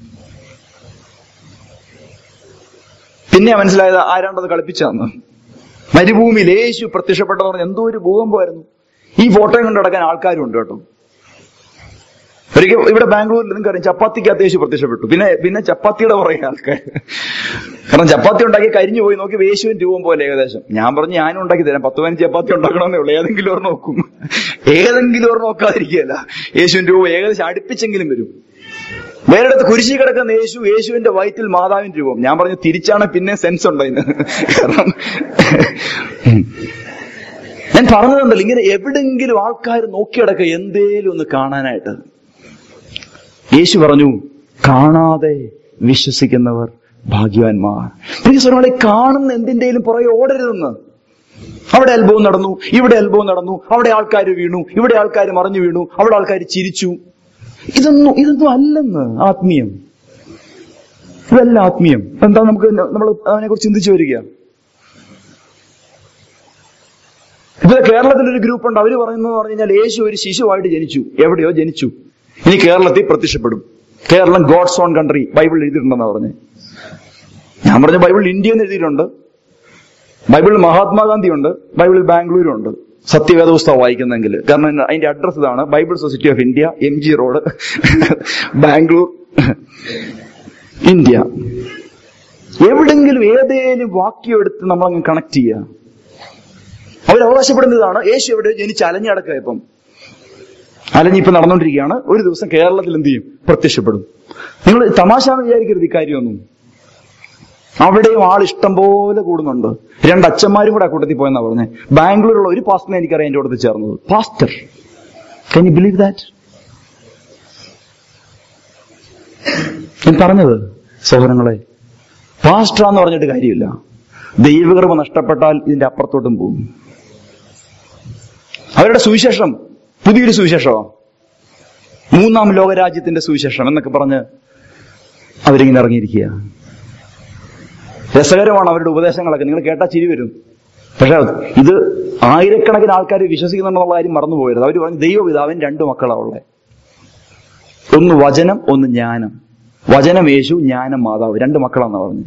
പിന്നെ മനസ്സിലായത് ആരാണ്ടത് കളിപ്പിച്ചാന്ന്. മരുഭൂമിയിൽ യേശു പ്രത്യക്ഷപ്പെട്ടെന്ന് പറഞ്ഞാൽ എന്തോ ഒരു ഭൂകമ്പമായിരുന്നു. ഈ ഫോട്ടോയും കൊണ്ട് നടക്കാൻ ആൾക്കാരും ഉണ്ട് കേട്ടോ. ഒരിക്കൽ ഇവിടെ ബാംഗ്ലൂരിൽ നിങ്ങൾക്കറിയാം, ചപ്പാത്തിക്കകത്ത് യേശു പ്രത്യക്ഷപ്പെട്ടു. പിന്നെ പിന്നെ ചപ്പാത്തിയുടെ പുറകെ ആൾക്കാർ. കാരണം ചപ്പാത്തി ഉണ്ടാക്കി കരിഞ്ഞു പോയി നോക്കി യേശുവിന്റെ രൂപം പോലെ ഏകദേശം. ഞാൻ പറഞ്ഞു ഞാനും ഉണ്ടാക്കി തരാം, പത്ത് പതിനഞ്ച് ചപ്പാത്തി ഉണ്ടാക്കണമെന്നേ ഉള്ളൂ. ഏതെങ്കിലും ഒരു നോക്കും, ഏതെങ്കിലും ഒരു നോക്കാതിരിക്കുകയല്ല. യേശുവിന്റെ രൂപം ഏകദേശം അടുപ്പിച്ചെങ്കിലും വരും. വേറെടുത്ത് കുരിശി കിടക്കുന്ന യേശു, യേശുവിന്റെ വയറ്റിൽ മാതാവിന്റെ രൂപം. ഞാൻ പറഞ്ഞു തിരിച്ചാണ് പിന്നെ സെൻസ് ഉണ്ടതിന്. കാരണം ഞാൻ പറഞ്ഞതുണ്ടല്ലോ, ഇങ്ങനെ എവിടെങ്കിലും ആൾക്കാർ നോക്കിയടക്ക എന്തേലും ഒന്ന് കാണാനായിട്ട്. യേശു പറഞ്ഞു കാണാതെ വിശ്വസിക്കുന്നവർ ഭാഗ്യവാന്മാർ. പ്രിയ സ്വരങ്ങളെ, കാണുന്ന എന്തിന്റെയും പുറകെ ഓടരുതെന്ന്. അവിടെ അത്ഭവം നടന്നു, ഇവിടെ അത്ഭവം നടന്നു, അവിടെ ആൾക്കാർ വീണു, ഇവിടെ ആൾക്കാർ മറിഞ്ഞു വീണു, അവിടെ ആൾക്കാർ ചിരിച്ചു. ഇതൊന്നും ഇതൊന്നും അല്ലെന്ന് ആത്മീയം. ഇതല്ല ആത്മീയം. എന്താ നമുക്ക് നമ്മൾ അതിനെ കുറിച്ച് ചിന്തിച്ചു വരിക. ഇപ്പൊ കേരളത്തിലൊരു ഗ്രൂപ്പ് ഉണ്ട്. അവര് പറയുന്നത് പറഞ്ഞു കഴിഞ്ഞാൽ യേശു ഒരു ശിശുവായിട്ട് ജനിച്ചു, എവിടെയോ ജനിച്ചു, ഇനി കേരളത്തിൽ പ്രത്യക്ഷപ്പെടും. Keralam God's own country Bible എഴുതിയിട്ടുണ്ടെന്നാ പറഞ്ഞത്. ഞാൻ പറഞ്ഞ ബൈബിൾ ഇന്ത്യ എന്ന് എഴുതിയിട്ടുണ്ട്, ബൈബിളിൽ മഹാത്മാഗാന്ധി ഉണ്ട്, ബൈബിളിൽ ബാംഗ്ലൂരും ഉണ്ട്. സത്യവേദ പുസ്തകം വായിക്കുന്നെങ്കിൽ. കാരണം അതിന്റെ അഡ്രസ് ഇതാണ്: Bible society of India, M G road, Bangalore, India. എവിടെങ്കിലും ഏതേലും വാക്യം എടുത്ത് നമ്മളങ്ങ് കണക്ട് ചെയ്യുക. അവരവകാശപ്പെടുന്നതാണ് യേശു എവിടെ ജനിച്ച് അലഞ്ഞടക്കുക. ഇപ്പം അലഞ്ഞിപ്പം നടന്നുകൊണ്ടിരിക്കുകയാണ്. ഒരു ദിവസം കേരളത്തിൽ എന്ത് ചെയ്യും? പ്രത്യക്ഷപ്പെടും. നിങ്ങൾ തമാശ എന്ന് വിചാരിക്കരുത് ഇക്കാര്യമൊന്നും. അവിടെയും ആൾ ഇഷ്ടം പോലെ കൂടുന്നുണ്ട്. രണ്ട് അച്ഛന്മാരും കൂടെ ആ കൂട്ടത്തിൽ പോയെന്നാ പറഞ്ഞത്. ബാംഗ്ലൂരുള്ള ഒരു പാസ്റ്ററിനെ എനിക്കറിയാം എന്റെ കൂട്ടത്തിൽ ചേർന്നത്. Pastor, can you believe that? ഞാൻ പറഞ്ഞത് സഹോദരങ്ങളെ, പാസ്റ്റർ എന്ന് പറഞ്ഞിട്ട് കാര്യമില്ല. ദൈവകൃപ നഷ്ടപ്പെട്ടാൽ ഇതിന്റെ അപ്പുറത്തോട്ടും പോകും. അവരുടെ സുവിശേഷം പുതിയൊരു സുവിശേഷമാണ്, മൂന്നാം ലോകരാജ്യത്തിന്റെ സുവിശേഷം എന്നൊക്കെ പറഞ്ഞ് അവരിങ്ങനെ ഇറങ്ങിയിരിക്കുക. രസകരമാണ് അവരുടെ ഉപദേശങ്ങളൊക്കെ. നിങ്ങൾ കേട്ടാ ചിരി വരും. പക്ഷെ ഇത് ആയിരക്കണക്കിന് ആൾക്കാർ വിശ്വസിക്കുന്നുണ്ടെന്നുള്ള കാര്യം മറന്നുപോകരുത്. അവർ പറഞ്ഞു ദൈവപിതാവിന് രണ്ടു മക്കളാ ഉള്ളത്, ഒന്ന് വചനം, ഒന്ന് ജ്ഞാനം. വചനം യേശു, ജ്ഞാനം മാതാവ്, രണ്ട് മക്കളാന്നാ പറഞ്ഞു.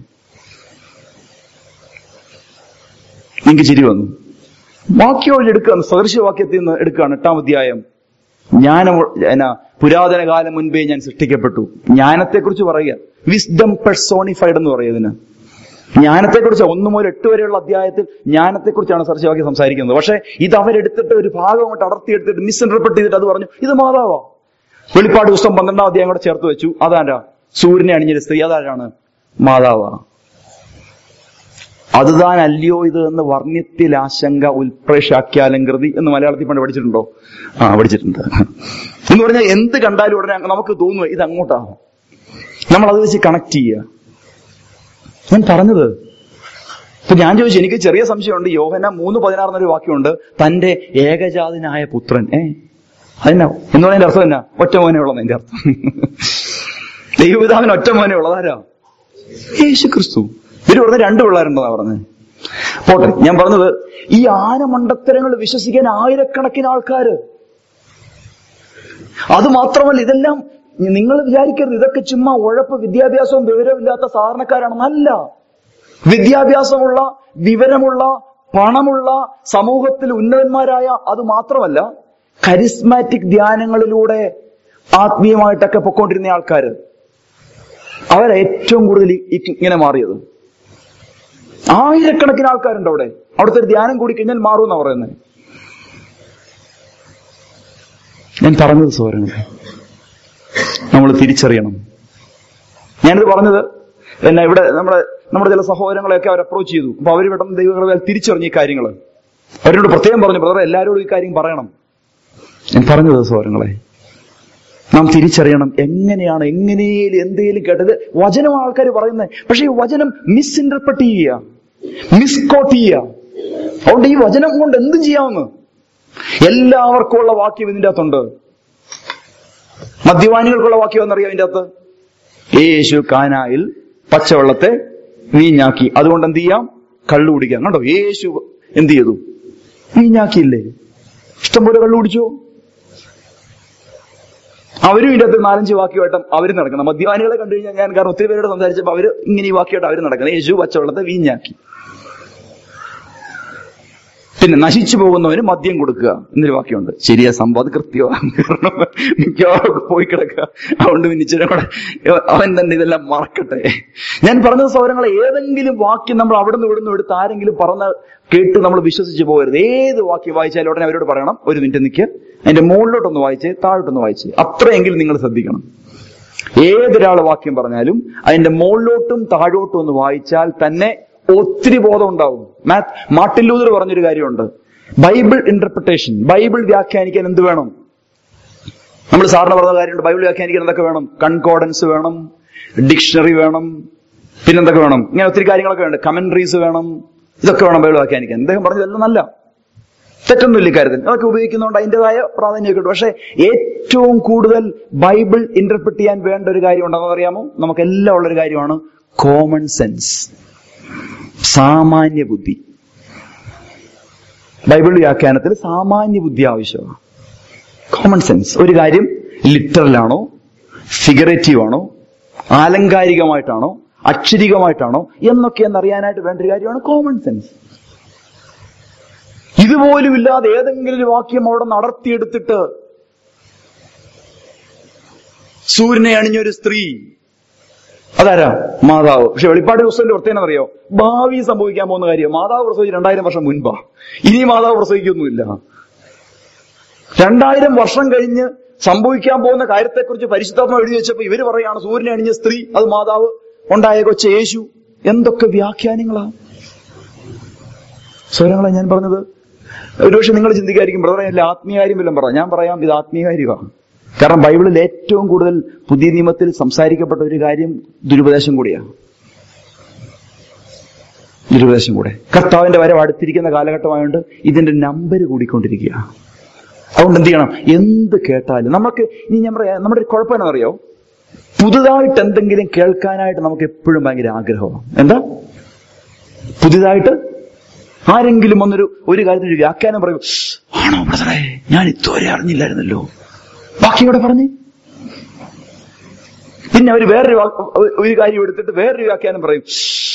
നിങ്ങൾക്ക് ചിരി വന്നു. വാക്യം എടുക്കുകയാണ്, സദൃശ്യവാക്യത്തിൽ നിന്ന് എടുക്കുകയാണ്. എട്ടാം അധ്യായം. ജ്ഞാനം എന്നാ പുരാതന കാലം മുൻപേ ഞാൻ സൃഷ്ടിക്കപ്പെട്ടു. ജ്ഞാനത്തെക്കുറിച്ച് പറയുക, വിസ്ഡം പെർസോണിഫൈഡ് എന്ന് പറയുന്നതിന്. ജ്ഞാനത്തെക്കുറിച്ച് ഒന്ന് മുതൽ എട്ട് വരെയുള്ള അധ്യായത്തിൽ ജ്ഞാനത്തെക്കുറിച്ചാണ് സദൃശ്യവാക്യം സംസാരിക്കുന്നത്. പക്ഷെ ഇത് അവരെടുത്തിട്ട് ഒരു ഭാഗം കൊണ്ട് അടർത്തിയെടുത്തിട്ട് മിസ്ഇന്റർപ്രറ്റ് ചെയ്തിട്ട് അത് പറഞ്ഞു ഇത് മാതാവാ. വെളിപ്പാട് പുസ്തകം പന്ത്രണ്ടാം അധ്യായം കൂടെ ചേർത്ത് വെച്ചു. അതാരാ? സൂര്യനെ അണിഞ്ഞൊരു സ്ത്രീ. അതാരാണ്? മാതാവാ. അത് താൻ അല്ലയോ ഇത് എന്ന് വർണ്ണ്യത്തിൽ ആശങ്ക ഉൽപ്രേഷാഖ്യാലങ്കൃതി എന്ന് മലയാളത്തിൽ പണ്ട് പഠിച്ചിട്ടുണ്ടോ? ആ പഠിച്ചിട്ടുണ്ട്. എന്ന് പറഞ്ഞാൽ എന്ത് കണ്ടാലും ഉടനെ നമുക്ക് തോന്നുക ഇത് അങ്ങോട്ടാണ്. നമ്മൾ അത് വെച്ച് കണക്ട് ചെയ്യുക. ഞാൻ പറഞ്ഞത് അപ്പൊ ഞാൻ ചോദിച്ചു, എനിക്ക് ചെറിയ സംശയമുണ്ട്. യോഹന്നാൻ മൂന്ന് പതിനാറിനൊരു വാക്യമുണ്ട്, തന്റെ ഏകജാതനായ പുത്രൻ. ഏ അതിനാ എന്ന് പറയുന്നതിന്റെ അർത്ഥം എന്നാ? ഒറ്റ മോനെ ഉള്ളത് എന്റെ അർത്ഥം. ദൈവപിതാവിന് ഒറ്റ മോനെ ഉള്ളതാരാ? യേശു ക്രിസ്തു. ഇവര് പറഞ്ഞ രണ്ട് പിള്ളേരുണ്ടെന്നാ പറഞ്ഞത്. പോട്ടെ, ഞാൻ പറഞ്ഞത് ഈ ആനമണ്ടത്തരങ്ങൾ വിശ്വസിക്കാൻ ആയിരക്കണക്കിന് ആൾക്കാര്. അത് മാത്രമല്ല, ഇതെല്ലാം നിങ്ങൾ വിചാരിക്കരുത് ഇതൊക്കെ ചുമ്മാ ഉഴപ്പ് വിദ്യാഭ്യാസവും വിവരമില്ലാത്ത സാധാരണക്കാരാണെന്നല്ല. വിദ്യാഭ്യാസമുള്ള, വിവരമുള്ള, പണമുള്ള, സമൂഹത്തിൽ ഉന്നതന്മാരായ, അത് മാത്രമല്ല കരിസ്മാറ്റിക് ധ്യാനങ്ങളിലൂടെ ആത്മീയമായിട്ടൊക്കെ പൊക്കോണ്ടിരുന്ന ആൾക്കാര്, അവരാ ഏറ്റവും കൂടുതൽ ഇങ്ങനെ മാറിയത്. ആയിരക്കണക്കിന് ആൾക്കാരുണ്ട് അവിടെ. അവിടുത്തെ ഒരു ധ്യാനം കൂടി കഴിഞ്ഞാൽ മാറുമെന്നാ പറയുന്നത്. ഞാൻ പറഞ്ഞത് സോരങ്ങൾ നമ്മൾ തിരിച്ചറിയണം. ഞാനിത് പറഞ്ഞത് എന്നാ, ഇവിടെ നമ്മുടെ നമ്മുടെ ചില സഹോദരങ്ങളെയൊക്കെ അവർ അപ്രോച്ച് ചെയ്തു. അപ്പൊ അവർ പെട്ടെന്ന് ദൈവകൃപയാൽ തിരിച്ചറിഞ്ഞ ഈ കാര്യങ്ങൾ അവരോട് പ്രത്യേകം പറഞ്ഞു, ബ്രദർ എല്ലാവരോടും ഈ കാര്യം പറയണം. ഞാൻ പറഞ്ഞത് സഹോദരങ്ങളെ, നാം തിരിച്ചറിയണം എങ്ങനെയാണ് എങ്ങനെയും എന്തേലും കേട്ടത് വചനം ആൾക്കാർ പറയുന്നത്. പക്ഷെ ഈ വചനം മിസ്ഇന്റർപ്രറ്റ് ചെയ്യുക, മിസ്കോട്ട് ചെയ്യുക. അതുകൊണ്ട് ഈ വചനം കൊണ്ട് എന്തും ചെയ്യാമെന്ന്. എല്ലാവർക്കും ഉള്ള വാക്യം ഇതിൻ്റെ അകത്തുണ്ട്. മദ്യപാനികൾക്കുള്ള വാക്യം എന്നറിയാം ഇതിൻ്റെ അകത്ത്. യേശു കാനായിൽ പച്ചവെള്ളത്തെ വീഞ്ഞാക്കി, അതുകൊണ്ട് എന്ത് ചെയ്യാം? കള്ളു കുടിക്കാം. കണ്ടോ, യേശു എന്ത് ചെയ്തു? വീഞ്ഞാക്കിയില്ലേ? ഇഷ്ടംപോലെ കള്ളു കുടിച്ചോ? അവരും ഇതിന്റെ അകത്ത് നാലഞ്ച് വാക്യമായിട്ട് അവര് നടക്കണം. മദ്യപാനികളെ കണ്ടു കഴിഞ്ഞാൽ, ഞാൻ കാരണം ഒത്തിരി പേരോട് സംസാരിച്ചപ്പോൾ അവര് ഇങ്ങനെ ഈ വാക്യമായിട്ട് അവര് നടക്കണം. യേശു പച്ചവെള്ളത്തെ വീഞ്ഞാക്കി. പിന്നെ നശിച്ചു പോകുന്നവന് മദ്യം കൊടുക്കുക എന്നൊരു വാക്യമുണ്ട്. ശരിയാ, സംഭവം കൃത്യമാണ്. കാരണം മിക്കവാറും പോയി കിടക്കുക. അതുകൊണ്ട് പിന്നെ ഇച്ചിരി കൂടെ അവൻ തന്നെ ഇതെല്ലാം മറക്കട്ടെ. ഞാൻ പറഞ്ഞ സൗരങ്ങളെ, ഏതെങ്കിലും വാക്യം നമ്മൾ അവിടെ നിന്ന് ഇവിടുന്ന് എടുത്ത് ആരെങ്കിലും പറഞ്ഞ് കേട്ട് നമ്മൾ വിശ്വസിച്ച് പോകരുത്. ഏത് വാക്യം വായിച്ചാലും ഉടനെ അവരോട് പറയണം, ഒരു മിനിറ്റ് നിൽക്കുക, അതിന്റെ മുകളിലോട്ടൊന്ന് വായിച്ച് താഴോട്ടൊന്ന് വായിച്ച്. അത്രയെങ്കിലും നിങ്ങൾ ശ്രദ്ധിക്കണം. ഏതൊരാൾ വാക്യം പറഞ്ഞാലും അതിന്റെ മുകളിലോട്ടും താഴോട്ടും ഒന്ന് വായിച്ചാൽ തന്നെ ഒത്തിരി ബോധം ഉണ്ടാവും. മാർട്ടിൻ ലൂതർ പറഞ്ഞൊരു കാര്യമുണ്ട്, ബൈബിൾ ഇന്റർപ്രിട്ടേഷൻ. ബൈബിൾ വ്യാഖ്യാനിക്കാൻ എന്ത് വേണം? നമ്മൾ സാറിന് പറഞ്ഞ കാര്യമുണ്ട്. ബൈബിൾ വ്യാഖ്യാനിക്കാൻ എന്തൊക്കെ വേണം? കൺകോർഡൻസ് വേണം, ഡിക്ഷണറി വേണം, പിന്നെന്തൊക്കെ വേണം? ഇങ്ങനെ ഒത്തിരി കാര്യങ്ങളൊക്കെ വേണം. കമന്ററീസ് വേണം, ഇതൊക്കെ വേണം ബൈബിൾ വ്യാഖ്യാനിക്കാൻ. അദ്ദേഹം പറഞ്ഞതെല്ലാം നല്ല തെറ്റൊന്നുമില്ല കാര്യത്തിൽ. അതൊക്കെ ഉപയോഗിക്കുന്നതുകൊണ്ട് അതിൻ്റെതായ പ്രാധാന്യമൊക്കെ ഉണ്ട്. പക്ഷെ ഏറ്റവും കൂടുതൽ ബൈബിൾ ഇന്റർപ്രിറ്റ് ചെയ്യാൻ വേണ്ട ഒരു കാര്യം ഉണ്ടെന്ന് അറിയാമോ? നമുക്കെല്ലാം ഉള്ളൊരു കാര്യമാണ് കോമൺ സെൻസ്, സാമാന്യ ബുദ്ധി. ബൈബിൾ വ്യാഖ്യാനത്തിൽ സാമാന്യ ബുദ്ധി ആവശ്യമാണ്. Common sense. ഒരു കാര്യം ലിറ്ററലാണോ, ഫിഗറേറ്റീവ് ആണോ, ആലങ്കാരികമായിട്ടാണോ, അക്ഷരികമായിട്ടാണോ എന്നൊക്കെ എന്നറിയാനായിട്ട് വേണ്ട ഒരു കാര്യമാണ് കോമൺ സെൻസ്. ഇതുപോലും ഇല്ലാതെ ഏതെങ്കിലും ഒരു വാക്യം അവിടെ നടത്തിയെടുത്തിട്ട്, സൂര്യനെ അണിഞ്ഞൊരു സ്ത്രീ, അതാരാ? മാതാവ്. പക്ഷെ വെളിപ്പാട് പുസ്തകത്തിന്റെ പ്രത്യേകത അറിയോ? ഭാവി സംഭവിക്കാൻ പോകുന്ന കാര്യം. മാതാവ് പ്രസവിച്ച് രണ്ടായിരം വർഷം മുൻപാ. ഇനി മാതാവ് പ്രസവിക്കൊന്നുമില്ല. രണ്ടായിരം വർഷം കഴിഞ്ഞ് സംഭവിക്കാൻ പോകുന്ന കാര്യത്തെക്കുറിച്ച് പരിശുദ്ധാത്മാവ് എഴുതി വെച്ചപ്പോ ഇവര് പറയാണ് സൂര്യനെ അണിഞ്ഞ സ്ത്രീ അത് മാതാവ്, ഉണ്ടായ കൊച്ച യേശു. എന്തൊക്കെ വ്യാഖ്യാനങ്ങളാ സ്വരങ്ങളെ ഞാൻ പറഞ്ഞത്. ഒരുപക്ഷെ നിങ്ങൾ ചിന്തിക്കായിരിക്കും, ബ്രദറെ അല്ല ആത്മീയകാര്യം വല്ലതും പറയാം. ഞാൻ പറയാം, ഇത് ആത്മീയകാര്യമാണ്. കാരണം ബൈബിളിൽ ഏറ്റവും കൂടുതൽ പുതിയ നിയമത്തിൽ സംസാരിക്കപ്പെട്ട ഒരു കാര്യം ദുരുപദേശം കൂടിയാണ്. ദുരുപദേശം കൂടെ കർത്താവിന്റെ വരവ് അടുത്തിരിക്കുന്ന കാലഘട്ടമായതുകൊണ്ട് ഇതിന്റെ നമ്പർ കൂടിക്കൊണ്ടിരിക്കുക. അതുകൊണ്ട് എന്ത് ചെയ്യണം? എന്ത് കേട്ടാലും നമുക്ക്, ഇനി ഞാൻ പറയാം, നമ്മുടെ ഒരു കുഴപ്പം എന്നറിയോ? പുതുതായിട്ട് എന്തെങ്കിലും കേൾക്കാനായിട്ട് നമുക്ക് എപ്പോഴും ഭയങ്കര ആഗ്രഹമാണ്. എന്താ? പുതിയതായിട്ട് ആരെങ്കിലും വന്നൊരു ഒരു കാര്യത്തിന് വ്യാഖ്യാനം പറയും, ആണോ ബ്രദറെ, ഞാൻ ഇതുവരെ അറിഞ്ഞില്ലായിരുന്നല്ലോ, ബാക്കി ഇവിടെ പറഞ്ഞ്. പിന്നെ അവർ വേറൊരു ഒരു കാര്യം എടുത്തിട്ട് വേറൊരു വ്യാഖ്യാനം പറയും.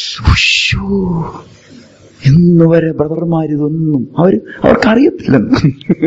ഇന്ന് വരെ ബ്രദർമാർ ഇതൊന്നും അവര് അവർക്കറിയത്തില്ലെന്ന്.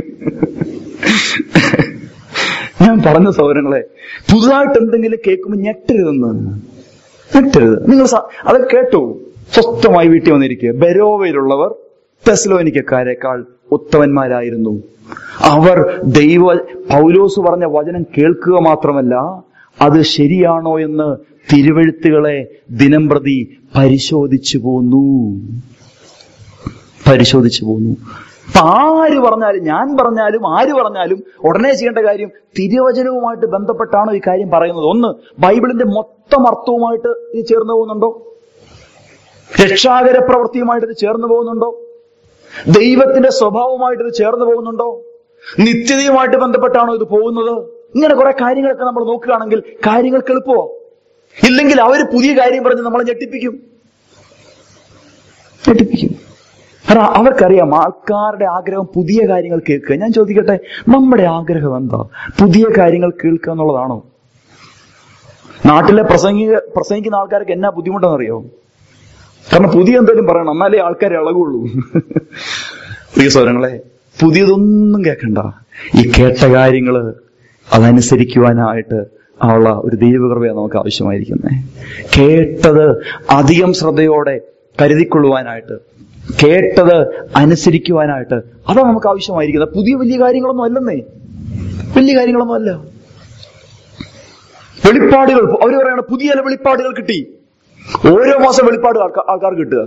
ഞാൻ പറഞ്ഞ സൗകര്യങ്ങളെ, പുതുതായിട്ട് എന്തെങ്കിലും കേൾക്കുമ്പോൾ ഞെട്ടരുതെന്ന്. ഞെട്ടരുത്. നിങ്ങൾ അത് കേട്ടോ, സ്വസ്ഥമായി വീട്ടിൽ വന്നിരിക്കുക. ബെരോവയിലുള്ളവർ തെസ്സലോനിക്കക്കാരെക്കാൾ ഉത്തമന്മാരായിരുന്നു. അവർ ദൈവ പൗലോസ് പറഞ്ഞ വചനം കേൾക്കുക മാത്രമല്ല, അത് ശരിയാണോ എന്ന് തിരുവെഴുത്തുകളെ ദിനംപ്രതി പരിശോധിച്ചു പോന്നു പരിശോധിച്ചു പോന്നു അപ്പൊ ആര് പറഞ്ഞാലും, ഞാൻ പറഞ്ഞാലും ആര് പറഞ്ഞാലും ഉടനെ ചെയ്യേണ്ട കാര്യം തിരുവചനവുമായിട്ട് ബന്ധപ്പെട്ടാണോ ഈ കാര്യം പറയുന്നത്. ഒന്ന്, ബൈബിളിന്റെ മൊത്തം അർത്ഥവുമായിട്ട് ഇത് ചേർന്ന് പോകുന്നുണ്ടോ? രക്ഷാകര പ്രവൃത്തിയുമായിട്ട് ഇത് ചേർന്ന് പോകുന്നുണ്ടോ? ദൈവത്തിന്റെ സ്വഭാവമായിട്ട് ഇത് ചേർന്ന് പോകുന്നുണ്ടോ? നിത്യതയുമായിട്ട് ബന്ധപ്പെട്ടാണോ ഇത് പോകുന്നത്? ഇങ്ങനെ കുറെ കാര്യങ്ങളൊക്കെ നമ്മൾ നോക്കുകയാണെങ്കിൽ കാര്യങ്ങൾക്ക് എളുപ്പമോ? ഇല്ലെങ്കിൽ അവര് പുതിയ കാര്യം പറഞ്ഞ് നമ്മളെ ഞെട്ടിപ്പിക്കും ഞെട്ടിപ്പിക്കും കാരണം അവർക്കറിയാം ആൾക്കാരുടെ ആഗ്രഹം പുതിയ കാര്യങ്ങൾ കേൾക്കുക. ഞാൻ ചോദിക്കട്ടെ, നമ്മുടെ ആഗ്രഹം എന്താ? പുതിയ കാര്യങ്ങൾ കേൾക്കുക എന്നുള്ളതാണോ? നാട്ടിലെ പ്രസംഗി പ്രസംഗിക്കുന്ന ആൾക്കാർക്ക് എന്നാ ബുദ്ധിമുട്ടെന്നറിയോ? കാരണം പുതിയ എന്തെങ്കിലും പറയണം, എന്നാലേ ആൾക്കാരെ ഇളകുള്ളൂ. പ്രിയ സഹോദരങ്ങളെ, പുതിയതൊന്നും കേൾക്കണ്ട. ഈ കേട്ട കാര്യങ്ങള് അതനുസരിക്കുവാനായിട്ട് ഉള്ള ഒരു ദൈവകൃപയാണ് നമുക്ക് ആവശ്യമായിരിക്കുന്നത്. കേട്ടത് അധികം ശ്രദ്ധയോടെ കരുതിക്കൊള്ളുവാനായിട്ട്, കേട്ടത് അനുസരിക്കുവാനായിട്ട് അതാണ് നമുക്ക് ആവശ്യമായിരിക്കുന്നത്. പുതിയ വലിയ കാര്യങ്ങളൊന്നും അല്ലെന്നേ, വലിയ കാര്യങ്ങളൊന്നും അല്ല. വെളിപ്പാടുകൾ അവർ പറയണ പുതിയ വെളിപ്പാടുകൾ കിട്ടി. ഓരോ മാസം വെളിപ്പാട് ആൾക്കാർക്ക് കിട്ടുക.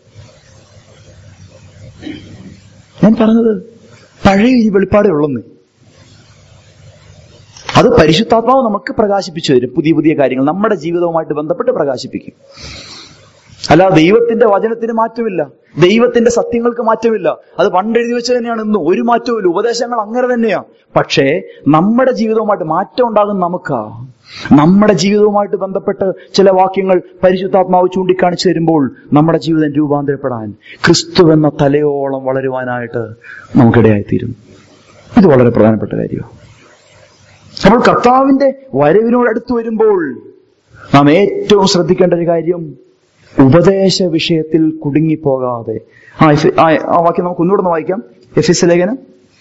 ഞാൻ പറഞ്ഞത് പഴയ ഈ വെളിപ്പാടുകളുള്ളെന്ന്. അത് പരിശുദ്ധാത്മാവ് നമുക്ക് പ്രകാശിപ്പിച്ചു തരും. പുതിയ പുതിയ കാര്യങ്ങൾ നമ്മുടെ ജീവിതവുമായിട്ട് ബന്ധപ്പെട്ട് പ്രകാശിപ്പിക്കും. അല്ലാതെ ദൈവത്തിന്റെ വചനത്തിന് മാറ്റമില്ല, ദൈവത്തിന്റെ സത്യങ്ങൾക്ക് മാറ്റമില്ല. അത് പണ്ട് എഴുതി വെച്ച് തന്നെയാണ് ഇന്നും, ഒരു മാറ്റവും. ഉപദേശങ്ങൾ അങ്ങനെ തന്നെയാ. പക്ഷേ നമ്മുടെ ജീവിതവുമായിട്ട് മാറ്റം ഉണ്ടാകും നമുക്കാ. നമ്മുടെ ജീവിതവുമായിട്ട് ബന്ധപ്പെട്ട് ചില വാക്യങ്ങൾ പരിശുദ്ധാത്മാവ് ചൂണ്ടിക്കാണിച്ചു തരുമ്പോൾ നമ്മുടെ ജീവിതം രൂപാന്തരപ്പെടാൻ, ക്രിസ്തു എന്ന തലയോളം വളരുവാനായിട്ട് നമുക്കിടയായിത്തീരും. ഇത് വളരെ പ്രധാനപ്പെട്ട കാര്യമാണ്. നമ്മൾ കർത്താവിന്റെ വരവിനോടടുത്ത് വരുമ്പോൾ നാം ഏറ്റവും ശ്രദ്ധിക്കേണ്ട ഒരു കാര്യം, ഉപദേശ വിഷയത്തിൽ കുടുങ്ങിപ്പോകാതെ. ആ ആ വാക്യം നമുക്ക് ഒന്നുകൂടെ ഒന്ന് വായിക്കാം. എഫെസ്യ ലേഖനം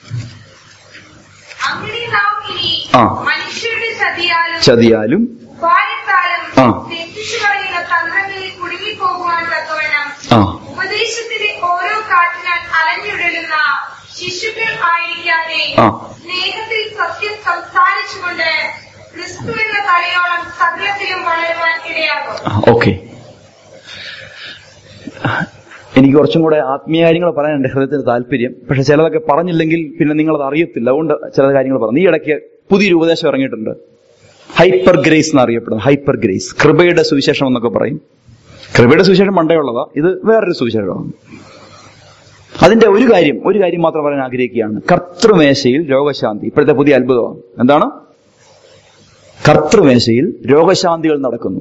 ആ ചതിയാലും ആ ആ ഉപദേശത്തിന്റെ ഓരോ കാറ്റിനാൽ അലഞ്ഞുടലുന്ന ശിശുക്കൾ ആയിരിക്കാതെ സ്നേഹത്തിൽ സത്യം സംസാരിച്ചുകൊണ്ട് ക്രിസ്തുവിന്റെ തലയോളം സകലത്തിലും വളരുവാൻ ഇടയാകും. ഓക്കെ, എനിക്ക് കുറച്ചും കൂടെ ആത്മീയ കാര്യങ്ങൾ പറയാനുണ്ട്, ഹൃദയത്തിന് താല്പര്യം. പക്ഷെ ചിലതൊക്കെ പറഞ്ഞില്ലെങ്കിൽ പിന്നെ നിങ്ങളത് അറിയത്തില്ല. അതുകൊണ്ട് ചില കാര്യങ്ങൾ പറഞ്ഞു. ഈ ഇടയ്ക്ക് പുതിയൊരു ഉപദേശം ഇറങ്ങിയിട്ടുണ്ട്, ഹൈപ്പർ ഗ്രേസ് എന്നറിയപ്പെടുന്നത്. ഹൈപ്പർ ഗ്രേസ്, കൃപയുടെ സുവിശേഷം എന്നൊക്കെ പറയും. കൃപയുടെ സുവിശേഷം പണ്ടേ ഉള്ളതാ, ഇത് വേറൊരു സുവിശേഷമാണ്. അതിന്റെ ഒരു കാര്യം ഒരു കാര്യം മാത്രം പറയാൻ ആഗ്രഹിക്കുകയാണ്. കർത്തൃമേശയിൽ രോഗശാന്തി ഇപ്പോഴത്തെ പുതിയ അത്ഭുതമാണ്. എന്താണ്? കർത്തൃമേശയിൽ രോഗശാന്തികൾ നടക്കുന്നു.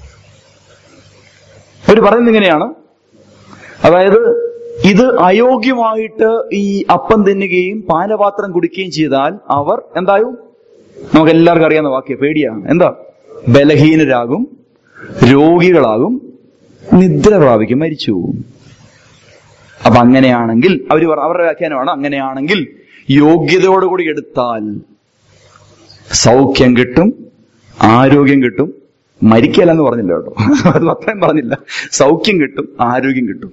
അവർ പറയുന്നത് ഇങ്ങനെയാണ്, അതായത് ഇത് അയോഗ്യമായിട്ട് ഈ അപ്പം തിന്നുകയും പാനപാത്രം കുടിക്കുകയും ചെയ്താൽ അവർ എന്തായും, നമുക്ക് എല്ലാവർക്കും അറിയാവുന്ന വാക്യ, പേടിയാണ്. എന്താ? ബലഹീനരാകും, രോഗികളാകും, നിദ്ര പ്രാപിക്കും, മരിച്ചു. അപ്പൊ അങ്ങനെയാണെങ്കിൽ അവർ അവരുടെ വ്യാഖ്യാനമാണ്, അങ്ങനെയാണെങ്കിൽ യോഗ്യതയോടുകൂടി എടുത്താൽ സൗഖ്യം കിട്ടും, ആരോഗ്യം കിട്ടും. മരിക്കല്ലെന്ന് പറഞ്ഞില്ല കേട്ടോ, അത് അത്രയും പറഞ്ഞില്ല. സൗഖ്യം കിട്ടും, ആരോഗ്യം കിട്ടും.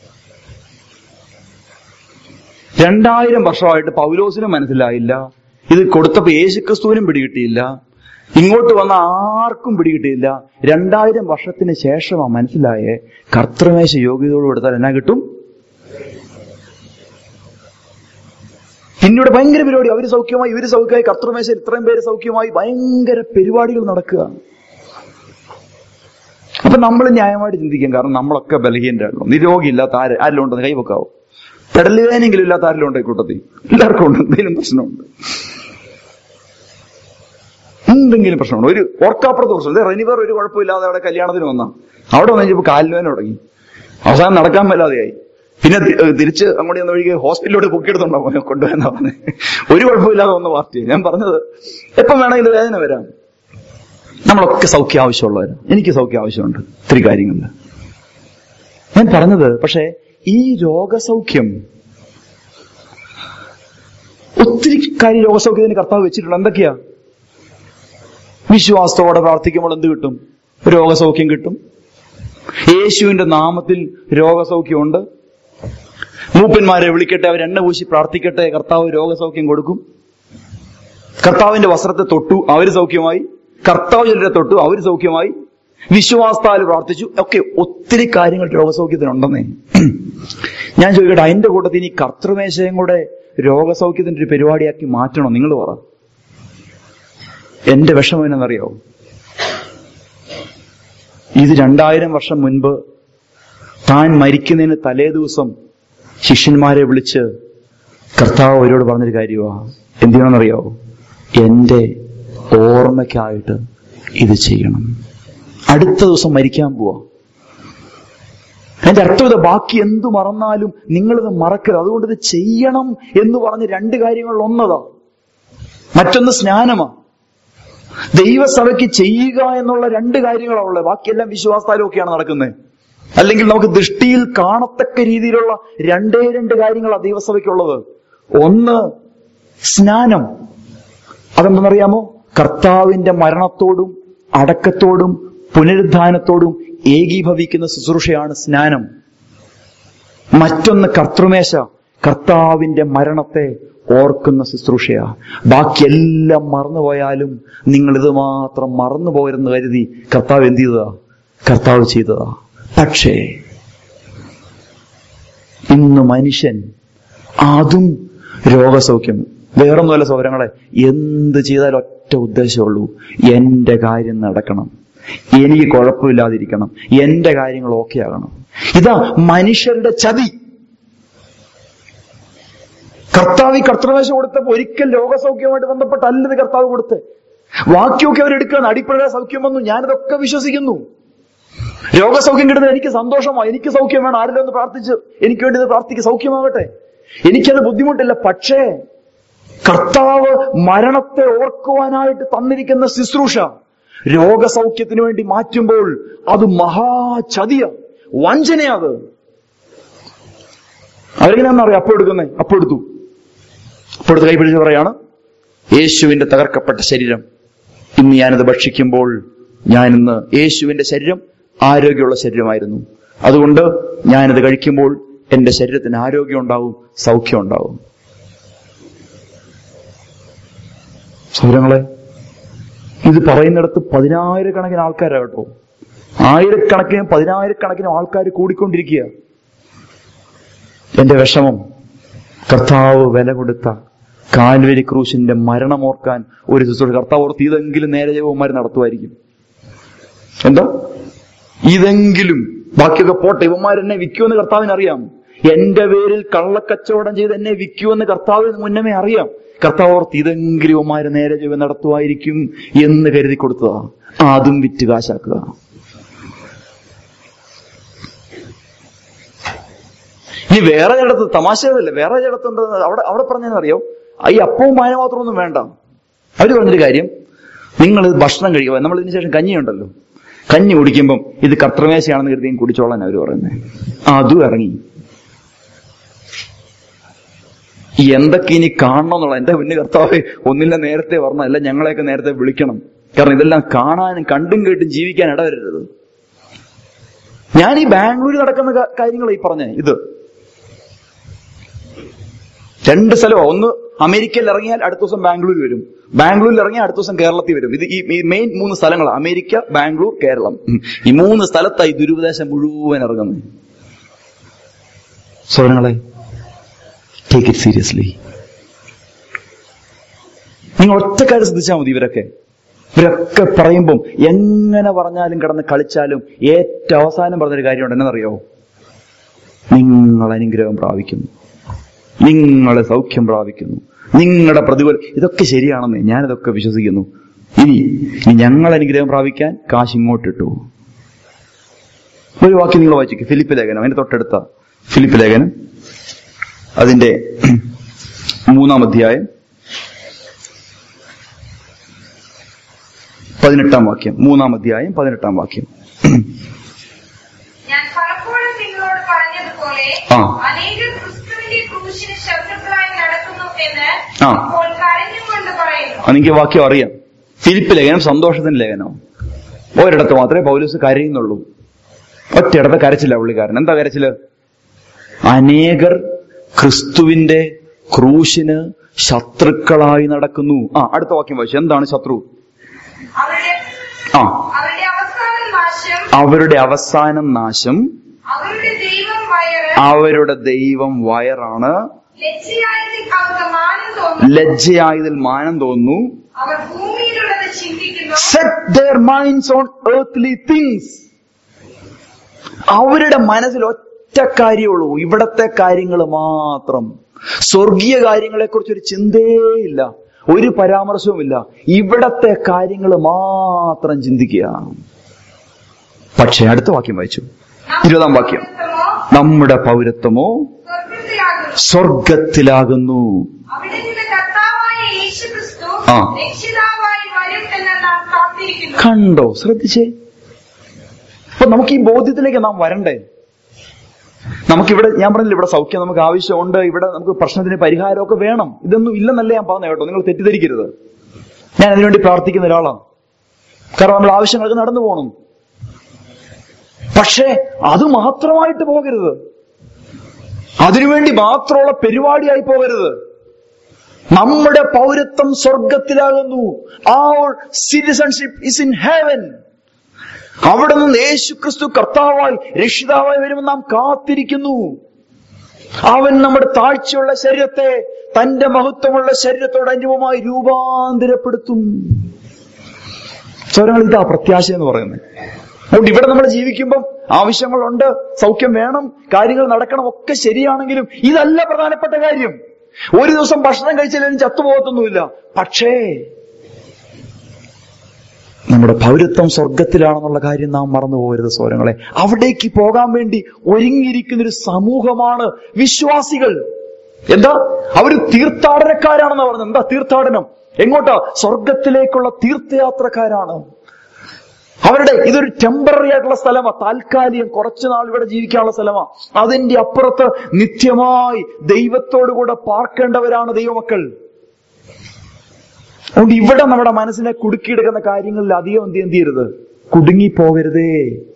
രണ്ടായിരം വർഷമായിട്ട് പൗലോസിനും മനസ്സിലായില്ല, ഇത് കൊടുത്തപ്പോ യേശുക്രിസ്തുവിനും പിടികിട്ടിയില്ല, ഇങ്ങോട്ട് വന്ന ആർക്കും പിടികിട്ടിയില്ല. രണ്ടായിരം വർഷത്തിന് ശേഷമാ മനസ്സിലായേ, കർത്തൃമേശ യോഗ്യതയോട് എടുത്താൽ എന്നാ കിട്ടും. പിന്നീട് ഭയങ്കര പരിപാടി, അവര് സൗഖ്യമായി, ഇവര് സൗഖ്യമായി, കർത്തൃമേശയിൽ ഇത്രയും പേര് സൗഖ്യമായി, ഭയങ്കര പരിപാടികൾ നടക്കുക. അപ്പൊ നമ്മൾ ന്യായമായിട്ട് ചിന്തിക്കും, കാരണം നമ്മളൊക്കെ ബലഹീനരാണല്ലോ, നിരോഗിയില്ലാത്ത ആര് ആരെല്ലാം ഉണ്ടെന്ന് കൈവക്കാവും. പെടലുവേനെങ്കിലും ഇല്ലാത്ത ആരെല്ലാം ഉണ്ട് ഈ കൂട്ടത്തിൽ? എല്ലാവർക്കും ഉണ്ട്, എന്തെങ്കിലും പ്രശ്നമുണ്ട്, എന്തെങ്കിലും പ്രശ്നമുണ്ട്. ഒരു ഓർക്കാപ്പുറത്ത് പ്രശ്നം. റെനിവർ ഒരു കുഴപ്പമില്ലാതെ അവിടെ കല്യാണത്തിന് വന്ന അവിടെ വന്നു കഴിഞ്ഞപ്പോൾ കാലിനുവേന തുടങ്ങി, അവസാനം നടക്കാൻ മേലാതെയായി. പിന്നെ തിരിച്ച് അങ്ങോട്ട് ഒന്ന് ഒഴികെ ഹോസ്പിറ്റലിലോട്ട് പൊക്കിയെടുത്തുണ്ടോ കൊണ്ടുപോയെന്നാ പറഞ്ഞത്. ഒരു കുഴപ്പമില്ലാതെ വന്ന പാർട്ടി. ഞാൻ പറഞ്ഞത് എപ്പം വേണമെങ്കിലും വേദന വരാം. നമ്മളൊക്കെ സൗഖ്യം ആവശ്യമുള്ളവരാണ്. എനിക്ക് സൗഖ്യം ആവശ്യമുണ്ട് ഒത്തിരി കാര്യങ്ങളില്. ഞാൻ പറഞ്ഞത്, പക്ഷേ ഈ രോഗസൗഖ്യം, ഒത്തിരി കാര്യം രോഗസൗഖ്യത്തിന് കർത്താവ് വെച്ചിട്ടുണ്ട്. എന്തൊക്കെയാ? വിശ്വാസത്തോടെ പ്രാർത്ഥിക്കുമ്പോൾ എന്ത് കിട്ടും? രോഗസൗഖ്യം കിട്ടും. യേശുവിന്റെ നാമത്തിൽ രോഗസൗഖ്യമുണ്ട്. മൂപ്പന്മാരെ വിളിക്കട്ടെ, അവർ എണ്ണ പൂശി പ്രാർത്ഥിക്കട്ടെ, കർത്താവ് രോഗസൗഖ്യം കൊടുക്കും. കർത്താവിന്റെ വസ്ത്രത്തെ തൊട്ടു, അവര് സൗഖ്യമായി. കർത്താവ് ചിലരെ തൊട്ടു, അവര് സൗഖ്യമായി. വിശ്വാസത്താൽ പ്രാർത്ഥിച്ചു. ഒക്കെ ഒത്തിരി കാര്യങ്ങൾ രോഗസൗഖ്യത്തിനുണ്ടെന്നേ. ഞാൻ ചോദിക്കട്ടെ, അതിന്റെ കൂട്ടത്തിൽ ഇനി കർത്തൃമേശയും കൂടെ രോഗസൗഖ്യത്തിന്റെ ഒരു പരിപാടിയാക്കി മാറ്റണോ? നിങ്ങൾ പറ. എന്റെ വിഷമം എന്നറിയാവോ? ഇത് രണ്ടായിരം വർഷം മുൻപ് താൻ മരിക്കുന്നതിന് തലേ ദിവസം ശിഷ്യന്മാരെ വിളിച്ച് കർത്താവ് അവരോട് പറഞ്ഞൊരു കാര്യമാണ്. എന്തിനാണെന്നറിയാവോ? എന്റെ ഓർമ്മയ്ക്കായിട്ട് ഇത് ചെയ്യണം. അടുത്ത ദിവസം മരിക്കാൻ പോവാ. എന്റെ അർത്ഥം ഇത്, ബാക്കി എന്തു മറന്നാലും നിങ്ങളിത് മറക്കരുത്. അതുകൊണ്ട് ഇത് ചെയ്യണം എന്ന് പറഞ്ഞ് രണ്ട് കാര്യങ്ങളിൽ ഒന്നതാ. മറ്റൊന്ന് സ്നാനമാ. ദൈവസഭയ്ക്ക് ചെയ്യുക എന്നുള്ള രണ്ട് കാര്യങ്ങളാണ് ഉള്ളത്. ബാക്കിയെല്ലാം വിശ്വാസത്താലൊക്കെയാണ് നടക്കുന്നത്. അല്ലെങ്കിൽ നമുക്ക് ദൃഷ്ടിയിൽ കാണത്തക്ക രീതിയിലുള്ള രണ്ടേ രണ്ട് കാര്യങ്ങളാണ് ദൈവസഭയ്ക്കുള്ളത്. ഒന്ന് സ്നാനം. അതെന്തെന്നറിയാമോ? കർത്താവിന്റെ മരണത്തോടും അടക്കത്തോടും പുനരുദ്ധാനത്തോടും ഏകീഭവിക്കുന്ന ശുശ്രൂഷയാണ് സ്നാനം. മറ്റൊന്ന് കർത്തൃമേശ. കർത്താവിന്റെ മരണത്തെ ഓർക്കുന്ന ശുശ്രൂഷയാ. ബാക്കിയെല്ലാം മറന്നുപോയാലും നിങ്ങൾ ഇത് മാത്രം മറന്നു പോകരുതെന്ന് കരുതി കർത്താവ് എന്ത് ചെയ്തതാ? കർത്താവ് ചെയ്തതാ. പക്ഷേ ഇന്ന് മനുഷ്യൻ അതും രോഗസൗഖ്യം, വേറൊന്നുമല്ല സൗരങ്ങളെ, എന്ത് ചെയ്താലും ഒറ്റ ഉദ്ദേശമുള്ളൂ, എന്റെ കാര്യം നടക്കണം, എനിക്ക് കുഴപ്പമില്ലാതിരിക്കണം, എന്റെ കാര്യങ്ങൾ ഓക്കെ ആകണം. ഇതാ മനുഷ്യരുടെ ചതി. കർത്താവ് ഈ കർത്തൃമേശ കൊടുത്തപ്പോ ഒരിക്കൽ രോഗസൗഖ്യവുമായിട്ട് ബന്ധപ്പെട്ടല്ലത് കർത്താവ് കൊടുത്ത്. വാക്യമൊക്കെ അവരെടുക്കുകയാണ്. അടിപ്പഴ സൗഖ്യം വന്നു, ഞാനിതൊക്കെ വിശ്വസിക്കുന്നു. രോഗസൗഖ്യം കിട്ടുന്നത് എനിക്ക് സന്തോഷമാണ്. എനിക്ക് സൗഖ്യം വേണം. ആരെങ്കിലും ഒന്ന് പ്രാർത്ഥിച്ച് എനിക്ക് വേണ്ടി ഇത് പ്രാർത്ഥിക്കുക, സൗഖ്യമാകട്ടെ. എനിക്കത് ബുദ്ധിമുട്ടില്ല. പക്ഷേ കർത്താവ് മരണത്തെ ഓർക്കുവാനായിട്ട് തന്നിരിക്കുന്ന ശുശ്രൂഷ രോഗസൗഖ്യത്തിന് വേണ്ടി മാറ്റുമ്പോൾ അത് മഹാചതിയ, വഞ്ചനയത്. അവരെങ്ങനെയാണെന്നറിയാം അപ്പൊ എടുക്കുന്നേ? അപ്പൊ എടുത്തു അപ്പൊ എടുത്ത് കൈപിടിച്ച് പറയാണ്, യേശുവിന്റെ തകർക്കപ്പെട്ട ശരീരം ഇന്ന് ഞാനിത് ഭക്ഷിക്കുമ്പോൾ, ഞാനിന്ന് യേശുവിന്റെ ശരീരം ആരോഗ്യമുള്ള ശരീരമായിരുന്നു, അതുകൊണ്ട് ഞാനിത് കഴിക്കുമ്പോൾ എന്റെ ശരീരത്തിന് ആരോഗ്യം ഉണ്ടാവും, സൗഖ്യം ഉണ്ടാവും. സൗരങ്ങളെ, ഇത് പറയുന്നിടത്ത് പതിനായിരക്കണക്കിന് ആൾക്കാരാ കേട്ടോ. ആയിരക്കണക്കിനും പതിനായിരക്കണക്കിനും ആൾക്കാർ കൂടിക്കൊണ്ടിരിക്കുക. എന്റെ വിഷമം, കർത്താവ് വില കൊടുത്ത കാൽവരി ക്രൂശിന്റെ മരണമോർക്കാൻ ഒരു ശുശ്രൂഷ കർത്താവ് ഓർത്ത് ഇതെങ്കിലും നേരെ ജൈവന്മാർ നടത്തുമായിരിക്കും. എന്താ ഇതെങ്കിലും? ബാക്കിയൊക്കെ പോട്ടെ, ഇവന്മാരെന്നെ വിൽക്കുമെന്ന് കർത്താവിന് അറിയാം. എന്റെ പേരിൽ കള്ളക്കച്ചവടം ചെയ്ത് എന്നെ വിൽക്കുമെന്ന് കർത്താവിന് മുന്നമേ അറിയാം. കർത്താവ് ഓർത്ത് ഇതെങ്കിലും ഇവന്മാര് നേരെ ജൈവം നടത്തുമായിരിക്കും എന്ന് കരുതി കൊടുത്തതാ. അതും വിറ്റ് കാശാക്കുക. ഇനി വേറെ ചിലടത്ത് തമാശയല്ലേ, വേറെ ചിലത്തുണ്ട്. അവിടെ അവിടെ പറഞ്ഞറിയോ, ഈ അപ്പവും മാന മാത്രമൊന്നും വേണ്ട. അവര് പറഞ്ഞൊരു കാര്യം, നിങ്ങൾ ഭക്ഷണം കഴിക്കുക, നമ്മൾ ഇതിന് ശേഷം കഞ്ഞിയുണ്ടല്ലോ, കഞ്ഞി കുടിക്കുമ്പം ഇത് കർത്തൃമേശയാണെന്ന് കരുതി കുടിച്ചോളാൻ അവര് പറയുന്നത്. അതും ഇറങ്ങി. എന്തൊക്കെ ഇനി കാണണം എന്നുള്ള, എന്റെ മുന്നേ കർത്താവ് ഒന്നില്ല നേരത്തെ പറഞ്ഞല്ല, ഞങ്ങളെയൊക്കെ നേരത്തെ വിളിക്കണം. കാരണം ഇതെല്ലാം കാണാനും കണ്ടും കേട്ടും ജീവിക്കാൻ ഇടവരരുത്. ഞാൻ ഈ ബാംഗ്ലൂരിൽ നടക്കുന്ന കാര്യങ്ങൾ ഈ പറഞ്ഞേ, ഇത് രണ്ട് സ്ഥലമാണ്. ഒന്ന് അമേരിക്കയിൽ ഇറങ്ങിയാൽ അടുത്ത ദിവസം ബാംഗ്ലൂർ വരും, ബാംഗ്ലൂരിൽ ഇറങ്ങിയാൽ അടുത്ത ദിവസം കേരളത്തിൽ വരും. ഇത് ഈ മെയിൻ മൂന്ന് സ്ഥലങ്ങളാണ്, അമേരിക്ക, ബാംഗ്ലൂർ, കേരളം. ഈ മൂന്ന് സ്ഥലത്തായി ദുരുപദേശം മുഴുവൻ ഇറങ്ങുന്നത്. സോദരങ്ങളെ, ടേക്ക് ഇറ്റ് സീരിയസ്ലി. നിങ്ങൾ ഒറ്റക്കാര്യം ശ്രദ്ധിച്ചാൽ മതി. ഇവരൊക്കെ ഇവരൊക്കെ പറയുമ്പം എങ്ങനെ പറഞ്ഞാലും കിടന്ന് കളിച്ചാലും ഏറ്റവും അവസാനം പറഞ്ഞൊരു കാര്യമുണ്ട്. എന്നറിയോ? നിങ്ങൾ അനുഗ്രഹം പ്രാപിക്കുന്നു, നിങ്ങളെ സൗഖ്യം പ്രാപിക്കുന്നു, നിങ്ങളുടെ പ്രതിഫലം. ഇതൊക്കെ ശരിയാണെന്ന് ഞാനിതൊക്കെ വിശ്വസിക്കുന്നു. ഇനി ഇനി ഞങ്ങൾ അനുഗ്രഹം പ്രാപിക്കാൻ കാശ് ഇങ്ങോട്ടിട്ടു. ഒരു വാക്യം നിങ്ങൾ വായിച്ചു, ഫിലിപ്പ് ലേഖനം, അതിന്റെ തൊട്ടടുത്ത ഫിലിപ്പ് ലേഖനം, അതിന്റെ മൂന്നാം അധ്യായം പതിനെട്ടാം വാക്യം. മൂന്നാം അധ്യായം പതിനെട്ടാം വാക്യം. ഞാൻ പലപ്പോഴും നിങ്ങളോട് പറഞ്ഞതുപോലെ ആ അനേകം ക്രിസ്തുവിന്റെ ക്രൂശിന് ശത്രുക്കളായി നടക്കുന്നു എന്ന് ആ ഇപ്പോൾ കരഞ്ഞുകൊണ്ട് പറയുന്നു. എനിക്ക് വാക്യം അറിയാം. ഫിലിപ്പ് ലേഖനം സന്തോഷത്തിന്റെ ലേഖനം. ഒരിടത്ത് മാത്രമേ പൗലോസ് കരയുന്നുള്ളൂ, ഒറ്റയിടത്ത് കരച്ചില്ല പുള്ളിക്കാരൻ. എന്താ കരച്ചില്? അനേകർ ക്രിസ്തുവിന്റെ ക്രൂശിന് ശത്രുക്കളായി നടക്കുന്നു. ആ അടുത്ത വാക്യം വായിച്ചു. എന്താണ് ശത്രു? ആ അവരുടെ അവസാനം നാശം, അവരുടെ ദൈവം വയറാണ്, ലജ്ജയായതിൽ മാനം തോന്നുന്നു. Set their minds on earthly things. അവരുടെ മനസ്സിൽ ഒറ്റ കാര്യമുള്ളൂ, ഇവിടത്തെ കാര്യങ്ങൾ മാത്രം. സ്വർഗീയ കാര്യങ്ങളെക്കുറിച്ചൊരു ചിന്തയേയില്ല, ഒരു പരാമർശവുമില്ല. ഇവിടത്തെ കാര്യങ്ങൾ മാത്രം ചിന്തിക്കുക. പക്ഷെ അടുത്ത വാക്യം വായിച്ചു, ഇരുപതാം വാക്യം. നമ്മുടെ പൗരത്വമോ സ്വർഗത്തിലാകുന്നു. ആ കണ്ടോ, ശ്രദ്ധിച്ചേ. അപ്പൊ നമുക്ക് ഈ ബോധ്യത്തിലേക്ക് നാം വരണ്ടേ. നമുക്കിവിടെ, ഞാൻ പറഞ്ഞില്ല, ഇവിടെ സൗഖ്യം നമുക്ക് ആവശ്യമുണ്ട്, ഇവിടെ നമുക്ക് പ്രശ്നത്തിന് പരിഹാരമൊക്കെ വേണം. ഇതൊന്നും ഇല്ലെന്നല്ല ഞാൻ പറഞ്ഞത് കേട്ടോ, നിങ്ങൾ തെറ്റിദ്ധരിക്കരുത്. ഞാൻ അതിനുവേണ്ടി പ്രാർത്ഥിക്കുന്ന ഒരാളാണ്. കാരണം നമ്മൾ ആവശ്യങ്ങൾക്ക് നടന്നു പോകണം. പക്ഷേ അത് മാത്രമായിട്ട് പോകരുത്, അതിനുവേണ്ടി മാത്രമുള്ള പരിപാടിയായി പോകരുത്. നമ്മുടെ പൗരത്വം സ്വർഗത്തിലാകുന്നു. Our citizenship is in heaven. അവിടെ നിന്ന് യേശു ക്രിസ്തു കർത്താവായി രക്ഷിതാവായി വരുമ്പോൾ നാം കാത്തിരിക്കുന്നു. അവൻ നമ്മുടെ താഴ്ചയുള്ള ശരീരത്തെ തന്റെ മഹത്വമുള്ള ശരീരത്തോട് അനുരൂപമായി രൂപാന്തരപ്പെടുത്തും. സ്വരങ്ങൾ ഇതാ പ്രത്യാശ എന്ന് പറയുന്നത്. അതുകൊണ്ട് ഇവിടെ നമ്മൾ ജീവിക്കുമ്പം ആവശ്യങ്ങളുണ്ട്, സൗഖ്യം വേണം, കാര്യങ്ങൾ നടക്കണം, ഒക്കെ ശരിയാണെങ്കിലും ഇതല്ല പ്രധാനപ്പെട്ട കാര്യം. ഒരു ദിവസം ഭക്ഷണം കഴിച്ചാലും ചത്തുപോകത്തൊന്നുമില്ല. പക്ഷേ നമ്മുടെ പൗരത്വം സ്വർഗത്തിലാണെന്നുള്ള കാര്യം നാം മറന്നു പോകരുത് സോരങ്ങളെ. അവിടേക്ക് പോകാൻ വേണ്ടി ഒരുങ്ങിയിരിക്കുന്നൊരു സമൂഹമാണ് വിശ്വാസികൾ. എന്താ, അവര് തീർത്ഥാടനക്കാരാണെന്ന് പറഞ്ഞത്. എന്താ തീർത്ഥാടനം? എങ്ങോട്ടാ? സ്വർഗത്തിലേക്കുള്ള തീർത്ഥയാത്രക്കാരാണ്. അവരുടെ ഇതൊരു ടെമ്പററി ആയിട്ടുള്ള സ്ഥലമാണ്, താൽക്കാലികം, കുറച്ചു നാൾ ഇവിടെ ജീവിക്കാനുള്ള സ്ഥലമാണ്. അതിന്റെ അപ്പുറത്ത് നിത്യമായി ദൈവത്തോടുകൂടെ പാർക്കേണ്ടവരാണ് ദൈവമക്കൾ. അതുകൊണ്ട് ഇവിടെ നമ്മുടെ മനസ്സിനെ കുടുക്കിയെടുക്കുന്ന കാര്യങ്ങളിൽ അധികം എന്ത് എന്ത് ചെയ്യരുത്, കുടുങ്ങിപ്പോകരുതേ,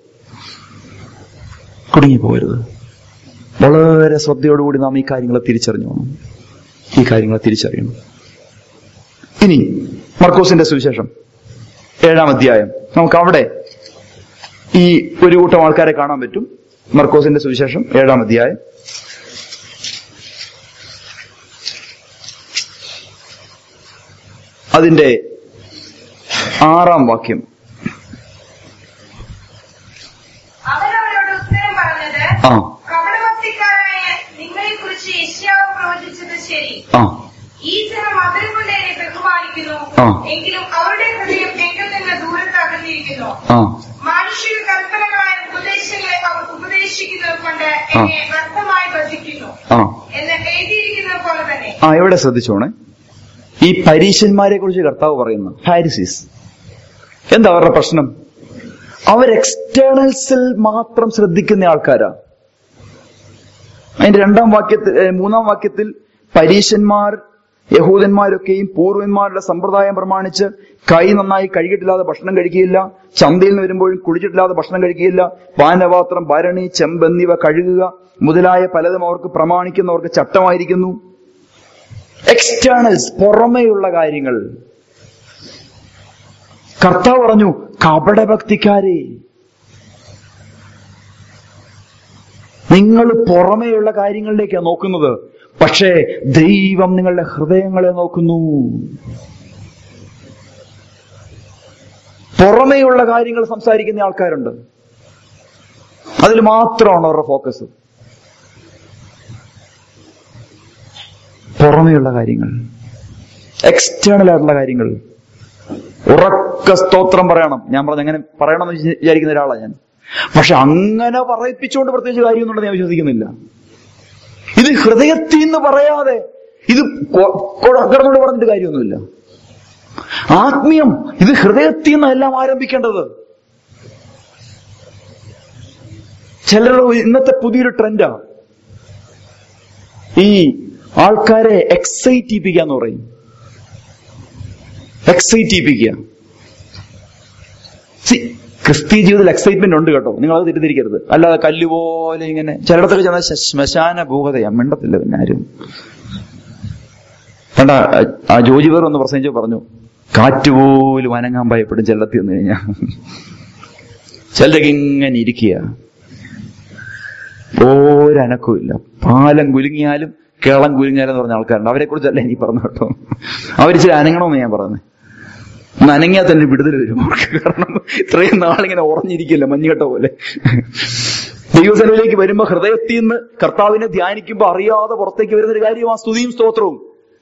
കുടുങ്ങിപ്പോകരുത്. വളരെ ശ്രദ്ധയോടുകൂടി നാം ഈ കാര്യങ്ങളെ തിരിച്ചറിഞ്ഞു ഈ കാര്യങ്ങളെ തിരിച്ചറിയണം. ഇനി മർക്കോസിന്റെ സുവിശേഷം ഏഴാം അധ്യായം, നമുക്ക് അവിടെ ഈ ഒരു കൂട്ടം ആൾക്കാരെ കാണാൻ പറ്റും. മർക്കോസിന്റെ സുവിശേഷം ഏഴാം അധ്യായം അതിന്റെ ആറാം വാക്യം. അവനവരോട് ഉത്തരം പറഞ്ഞത്, ആ കപടഭക്തിക്കാരായ നിങ്ങളെ കുറിച്ച് യെശയ്യാവ് പ്രവചിച്ചത് ശരി. ആ ഈ ജനം മധുരം കൊണ്ട് എന്നെ ബഹുമാനിക്കുന്നു, എങ്കിലും അവരുടെ ഹൃദയം എങ്കിൽ നിന്ന് ദൂരത്ത് അകന്നിരിക്കുന്നു. മാനുഷിക കൽപ്പനകളായ ഉപദേശങ്ങളെ അവർ ഉപദേശിക്കുന്നത് കൊണ്ട് എന്നെ വ്യർത്ഥമായി ഭജിക്കുന്നു എന്ന് എഴുതിയിരിക്കുന്നത് പോലെ തന്നെ. ആ ഇവിടെ ശ്രദ്ധിച്ചോണേ, ഈ പരീശന്മാരെ കുറിച്ച് കർത്താവ് പറയുന്നു. ഫാരിസീസ് എന്താ അവരുടെ പ്രശ്നം? അവർ എക്സ്റ്റേണൽസിൽ മാത്രം ശ്രദ്ധിക്കുന്ന ആൾക്കാരാ. അതിന്റെ രണ്ടാം വാക്യത്തിൽ മൂന്നാം വാക്യത്തിൽ പരീശന്മാർ യഹൂദന്മാരൊക്കെയും പൂർവന്മാരുടെ സമ്പ്രദായം പ്രമാണിച്ച് കൈ നന്നായി കഴുകിയിട്ടില്ലാതെ ഭക്ഷണം കഴിക്കുകയില്ല, ചന്തയിൽ നിന്ന് വരുമ്പോഴും കുളിച്ചിട്ടില്ലാതെ ഭക്ഷണം കഴിക്കുകയില്ല, പാനപാത്രം, ഭരണി, ചെമ്പ് എന്നിവ കഴുകുക മുതലായ പലതും അവർക്ക് പ്രമാണിക്കുന്നവർക്ക് ചട്ടമായിരിക്കുന്നു. എക്സ്റ്റേണൽസ്, പുറമേയുള്ള കാര്യങ്ങൾ. കർത്താവ് പറഞ്ഞു, കപടഭക്തിക്കാരെ, നിങ്ങൾ പുറമേയുള്ള കാര്യങ്ങളിലേക്കാണ് നോക്കുന്നത്, പക്ഷേ ദൈവം നിങ്ങളുടെ ഹൃദയങ്ങളെ നോക്കുന്നു. പുറമേയുള്ള കാര്യങ്ങൾ സംസാരിക്കുന്ന ആൾക്കാരുണ്ട്, അതിൽ മാത്രമാണ് അവരുടെ ഫോക്കസ്. പുറമേയുള്ള കാര്യങ്ങൾ, എക്സ്റ്റേണൽ ആയിട്ടുള്ള കാര്യങ്ങൾ. ഉറക്ക സ്തോത്രം പറയണം. ഞാൻ പറഞ്ഞ അങ്ങനെ പറയണമെന്ന് വിചാരിക്കുന്ന ഒരാളാണ് ഞാൻ. പക്ഷെ അങ്ങനെ പറയിപ്പിച്ചുകൊണ്ട് പ്രത്യേകിച്ച് കാര്യമൊന്നുണ്ടെന്ന് ഞാൻ വിശ്വസിക്കുന്നില്ല. ഇത് ഹൃദയത്തിൽ നിന്ന് പറയാതെ ഇത് കിടന്നോട് പറഞ്ഞിട്ട് കാര്യമൊന്നുമില്ല. ആത്മീയം ഇത് ഹൃദയത്തിൽ നിന്നെല്ലാം ആരംഭിക്കേണ്ടത്. ചിലരുടെ ഇന്നത്തെ പുതിയൊരു ട്രെൻഡാ ഈ ആൾക്കാരെ എക്സൈറ്റ് ചെയ്യിപ്പിക്കാന്ന് പറയും. എക്സൈറ്റ് ചെയ്യിപ്പിക്കുക. ക്രിസ്തീയ ജീവിതത്തിൽ എക്സൈറ്റ്മെന്റ് ഉണ്ട് കേട്ടോ, നിങ്ങൾ അത് തെറ്റിദ്ധരിക്കരുത്. അല്ലാതെ കല്ലുപോലെ ഇങ്ങനെ ചിലയിടത്തൊക്കെ ചെന്നാൽ ശ്മശാന ഭൂകതയാ, മിണ്ടത്തില്ല പിന്നെ ആരും. കണ്ട ആ ജോജി വേർ ഒന്ന് പ്രസംഗിച്ചു പറഞ്ഞു, കാറ്റുപോലും അനങ്ങാൻ ഭയപ്പെടും ചിലടത്തി വന്നു കഴിഞ്ഞാൽ. ചിലരൊക്കെ ഇങ്ങനെ ഇരിക്കുക, ഒരനക്കവും ഇല്ല. പാലം കുലുങ്ങിയാലും കേളം കുലുങ്ങിയാലും എന്ന് പറഞ്ഞ ആൾക്കാരുണ്ട്. അവരെ കുറിച്ചല്ല എനിക്ക് പറഞ്ഞു കേട്ടോ, അവരിച്ചിരി അനങ്ങണമെന്ന് ഞാൻ പറഞ്ഞത്. നനങ്ങിയാൽ തന്നെ വിടുതൽ വരും അവർക്ക്. കാരണം ഇത്രയും നാളിങ്ങനെ ഉറഞ്ഞിരിക്കില്ല മഞ്ഞുകെട്ട പോലെ. ദൈവസേനയിലേക്ക് വരുമ്പോ ഹൃദയത്തിൽ നിന്ന് കർത്താവിനെ ധ്യാനിക്കുമ്പോ അറിയാതെ പുറത്തേക്ക് വരുന്നൊരു കാര്യമാണ് സ്തുതിയും സ്തോത്രവും.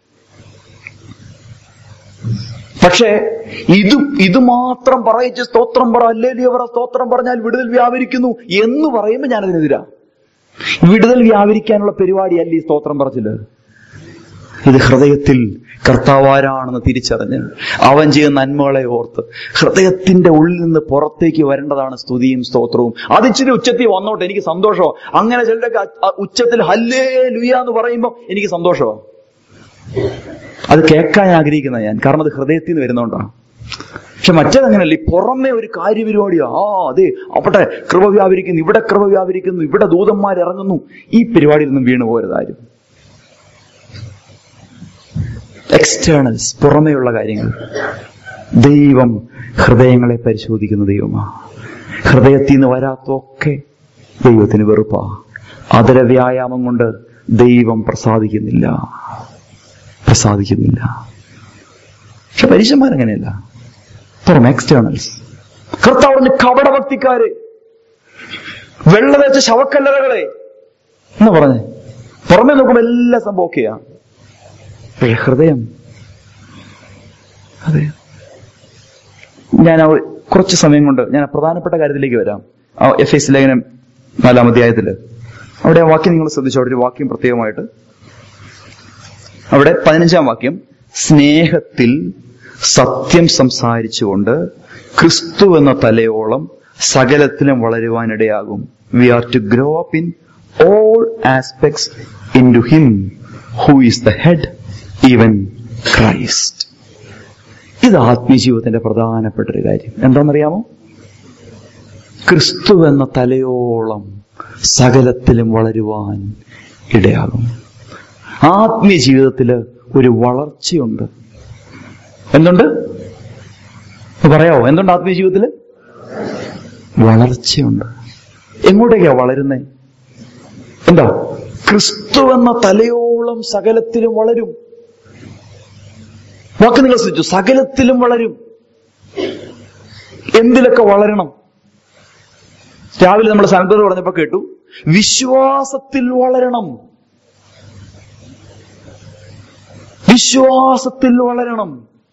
പക്ഷേ ഇത് ഇത് മാത്രം പറയിച്ച് സ്തോത്രം പറ, ഹല്ലേലൂയ പറ, സ്തോത്രം പറഞ്ഞാൽ വിടുതൽ വ്യാപരിക്കുന്നു എന്ന് പറയുമ്പോൾ ഞാനതിനെതിരാ. വിടുതൽ വ്യാപരിക്കാനുള്ള പരിപാടിയല്ല ഈ സ്തോത്രം പറച്ചില്. ഇത് ഹൃദയത്തിൽ കർത്താവാരാണെന്ന് തിരിച്ചറിഞ്ഞ് അവൻ ചെയ്യുന്ന നന്മകളെ ഓർത്ത് ഹൃദയത്തിന്റെ ഉള്ളിൽ നിന്ന് പുറത്തേക്ക് വരേണ്ടതാണ് സ്തുതിയും സ്തോത്രവും. അതിച്ചിരി ഉച്ചത്തിൽ വന്നോട്ടെ, എനിക്ക് സന്തോഷമോ. അങ്ങനെ ചിലരൊക്കെ ഉച്ചത്തിൽ ഹല്ലേലൂയ എന്ന് പറയുമ്പോൾ എനിക്ക് സന്തോഷമോ. അത് കേൾക്കാൻ ആഗ്രഹിക്കുന്ന ഞാൻ, കാരണം അത് ഹൃദയത്തിൽ നിന്ന് വരുന്നോണ്ടാണ്. പക്ഷെ മറ്റേതങ്ങനല്ല, ഈ പുറമെ ഒരു കാര്യപരിപാടിയാ. ആ അതെ അവിടെ കൃപ വ്യാപരിക്കുന്നു, ഇവിടെ കൃപ വ്യാപരിക്കുന്നു, ഇവിടെ ദൂതന്മാർ ഇറങ്ങുന്നു. ഈ പരിപാടിയിൽ നിന്നും വീണു പോരുതാരും. എക്സ്റ്റേണൽസ്, പുറമേയുള്ള കാര്യങ്ങൾ. ദൈവം ഹൃദയങ്ങളെ പരിശോധിക്കുന്ന ദൈവമാണ്. ഹൃദയത്തിൽ നിന്ന് വരാത്തൊക്കെ ദൈവത്തിന് വെറുപ്പാ. അതര വ്യായാമം കൊണ്ട് ദൈവം പ്രസാദിക്കുന്നില്ല പ്രസാദിക്കുന്നില്ല പക്ഷെ പരീശന്മാരങ്ങനെയല്ല. പുറമെ എക്സ്റ്റേണൽസ്. കർത്താവിന്റെ കപടഭക്തിക്കാര്, വെള്ള വെച്ച ശവക്കല്ലറകളെ എന്ന് പറഞ്ഞ് പുറമെ നോക്കുമ്പോ എല്ലാ സംഭവം ഒക്കെയാ. ഹൃദയം, അതെ. ഞാൻ കുറച്ച് സമയം കൊണ്ട് ഞാൻ പ്രധാനപ്പെട്ട കാര്യത്തിലേക്ക് വരാം. എഫ് എസ് ലേഖനം നാലാം അധ്യായത്തില് അവിടെ ആ വാക്യം നിങ്ങൾ ശ്രദ്ധിച്ചു. അവിടെ ഒരു വാക്യം പ്രത്യേകമായിട്ട്, അവിടെ പതിനഞ്ചാം വാക്യം, സ്നേഹത്തിൽ സത്യം സംസാരിച്ചുകൊണ്ട് ക്രിസ്തു എന്ന തലയോളം സകലത്തിലും വളരുവാനിടയാകും. We are to grow up in all aspects into him who is the head, even Christ. ഇത് ആത്മീയ ജീവിതത്തിന്റെ പ്രധാനപ്പെട്ട ഒരു കാര്യം. എന്താണെന്നറിയാമോ? ക്രിസ്തു എന്ന തലയോളം സകലത്തിലും വളരുവാൻ ഇടയാകും. ആത്മീയ ജീവിതത്തില് ഒരു വളർച്ചയുണ്ട്. എന്തുണ്ട് പറയാവോ? എന്തുണ്ട് ആത്മീയ ജീവിതത്തില്? വളർച്ചയുണ്ട്. എങ്ങോട്ടേക്കാ വളരുന്നേ? എന്താ? ക്രിസ്തു എന്ന തലയോളം സകലത്തിലും വളരും. വാക്ക് നിങ്ങൾ ശ്രദ്ധിച്ചു, സകലത്തിലും വളരും. എന്തിലൊക്കെ വളരണം? രാവിലെ നമ്മൾ സനന്തോട് പറഞ്ഞപ്പോ കേട്ടു, വിശ്വാസത്തിൽ വളരണം. വിശ്വാസത്തിൽ വളരണം.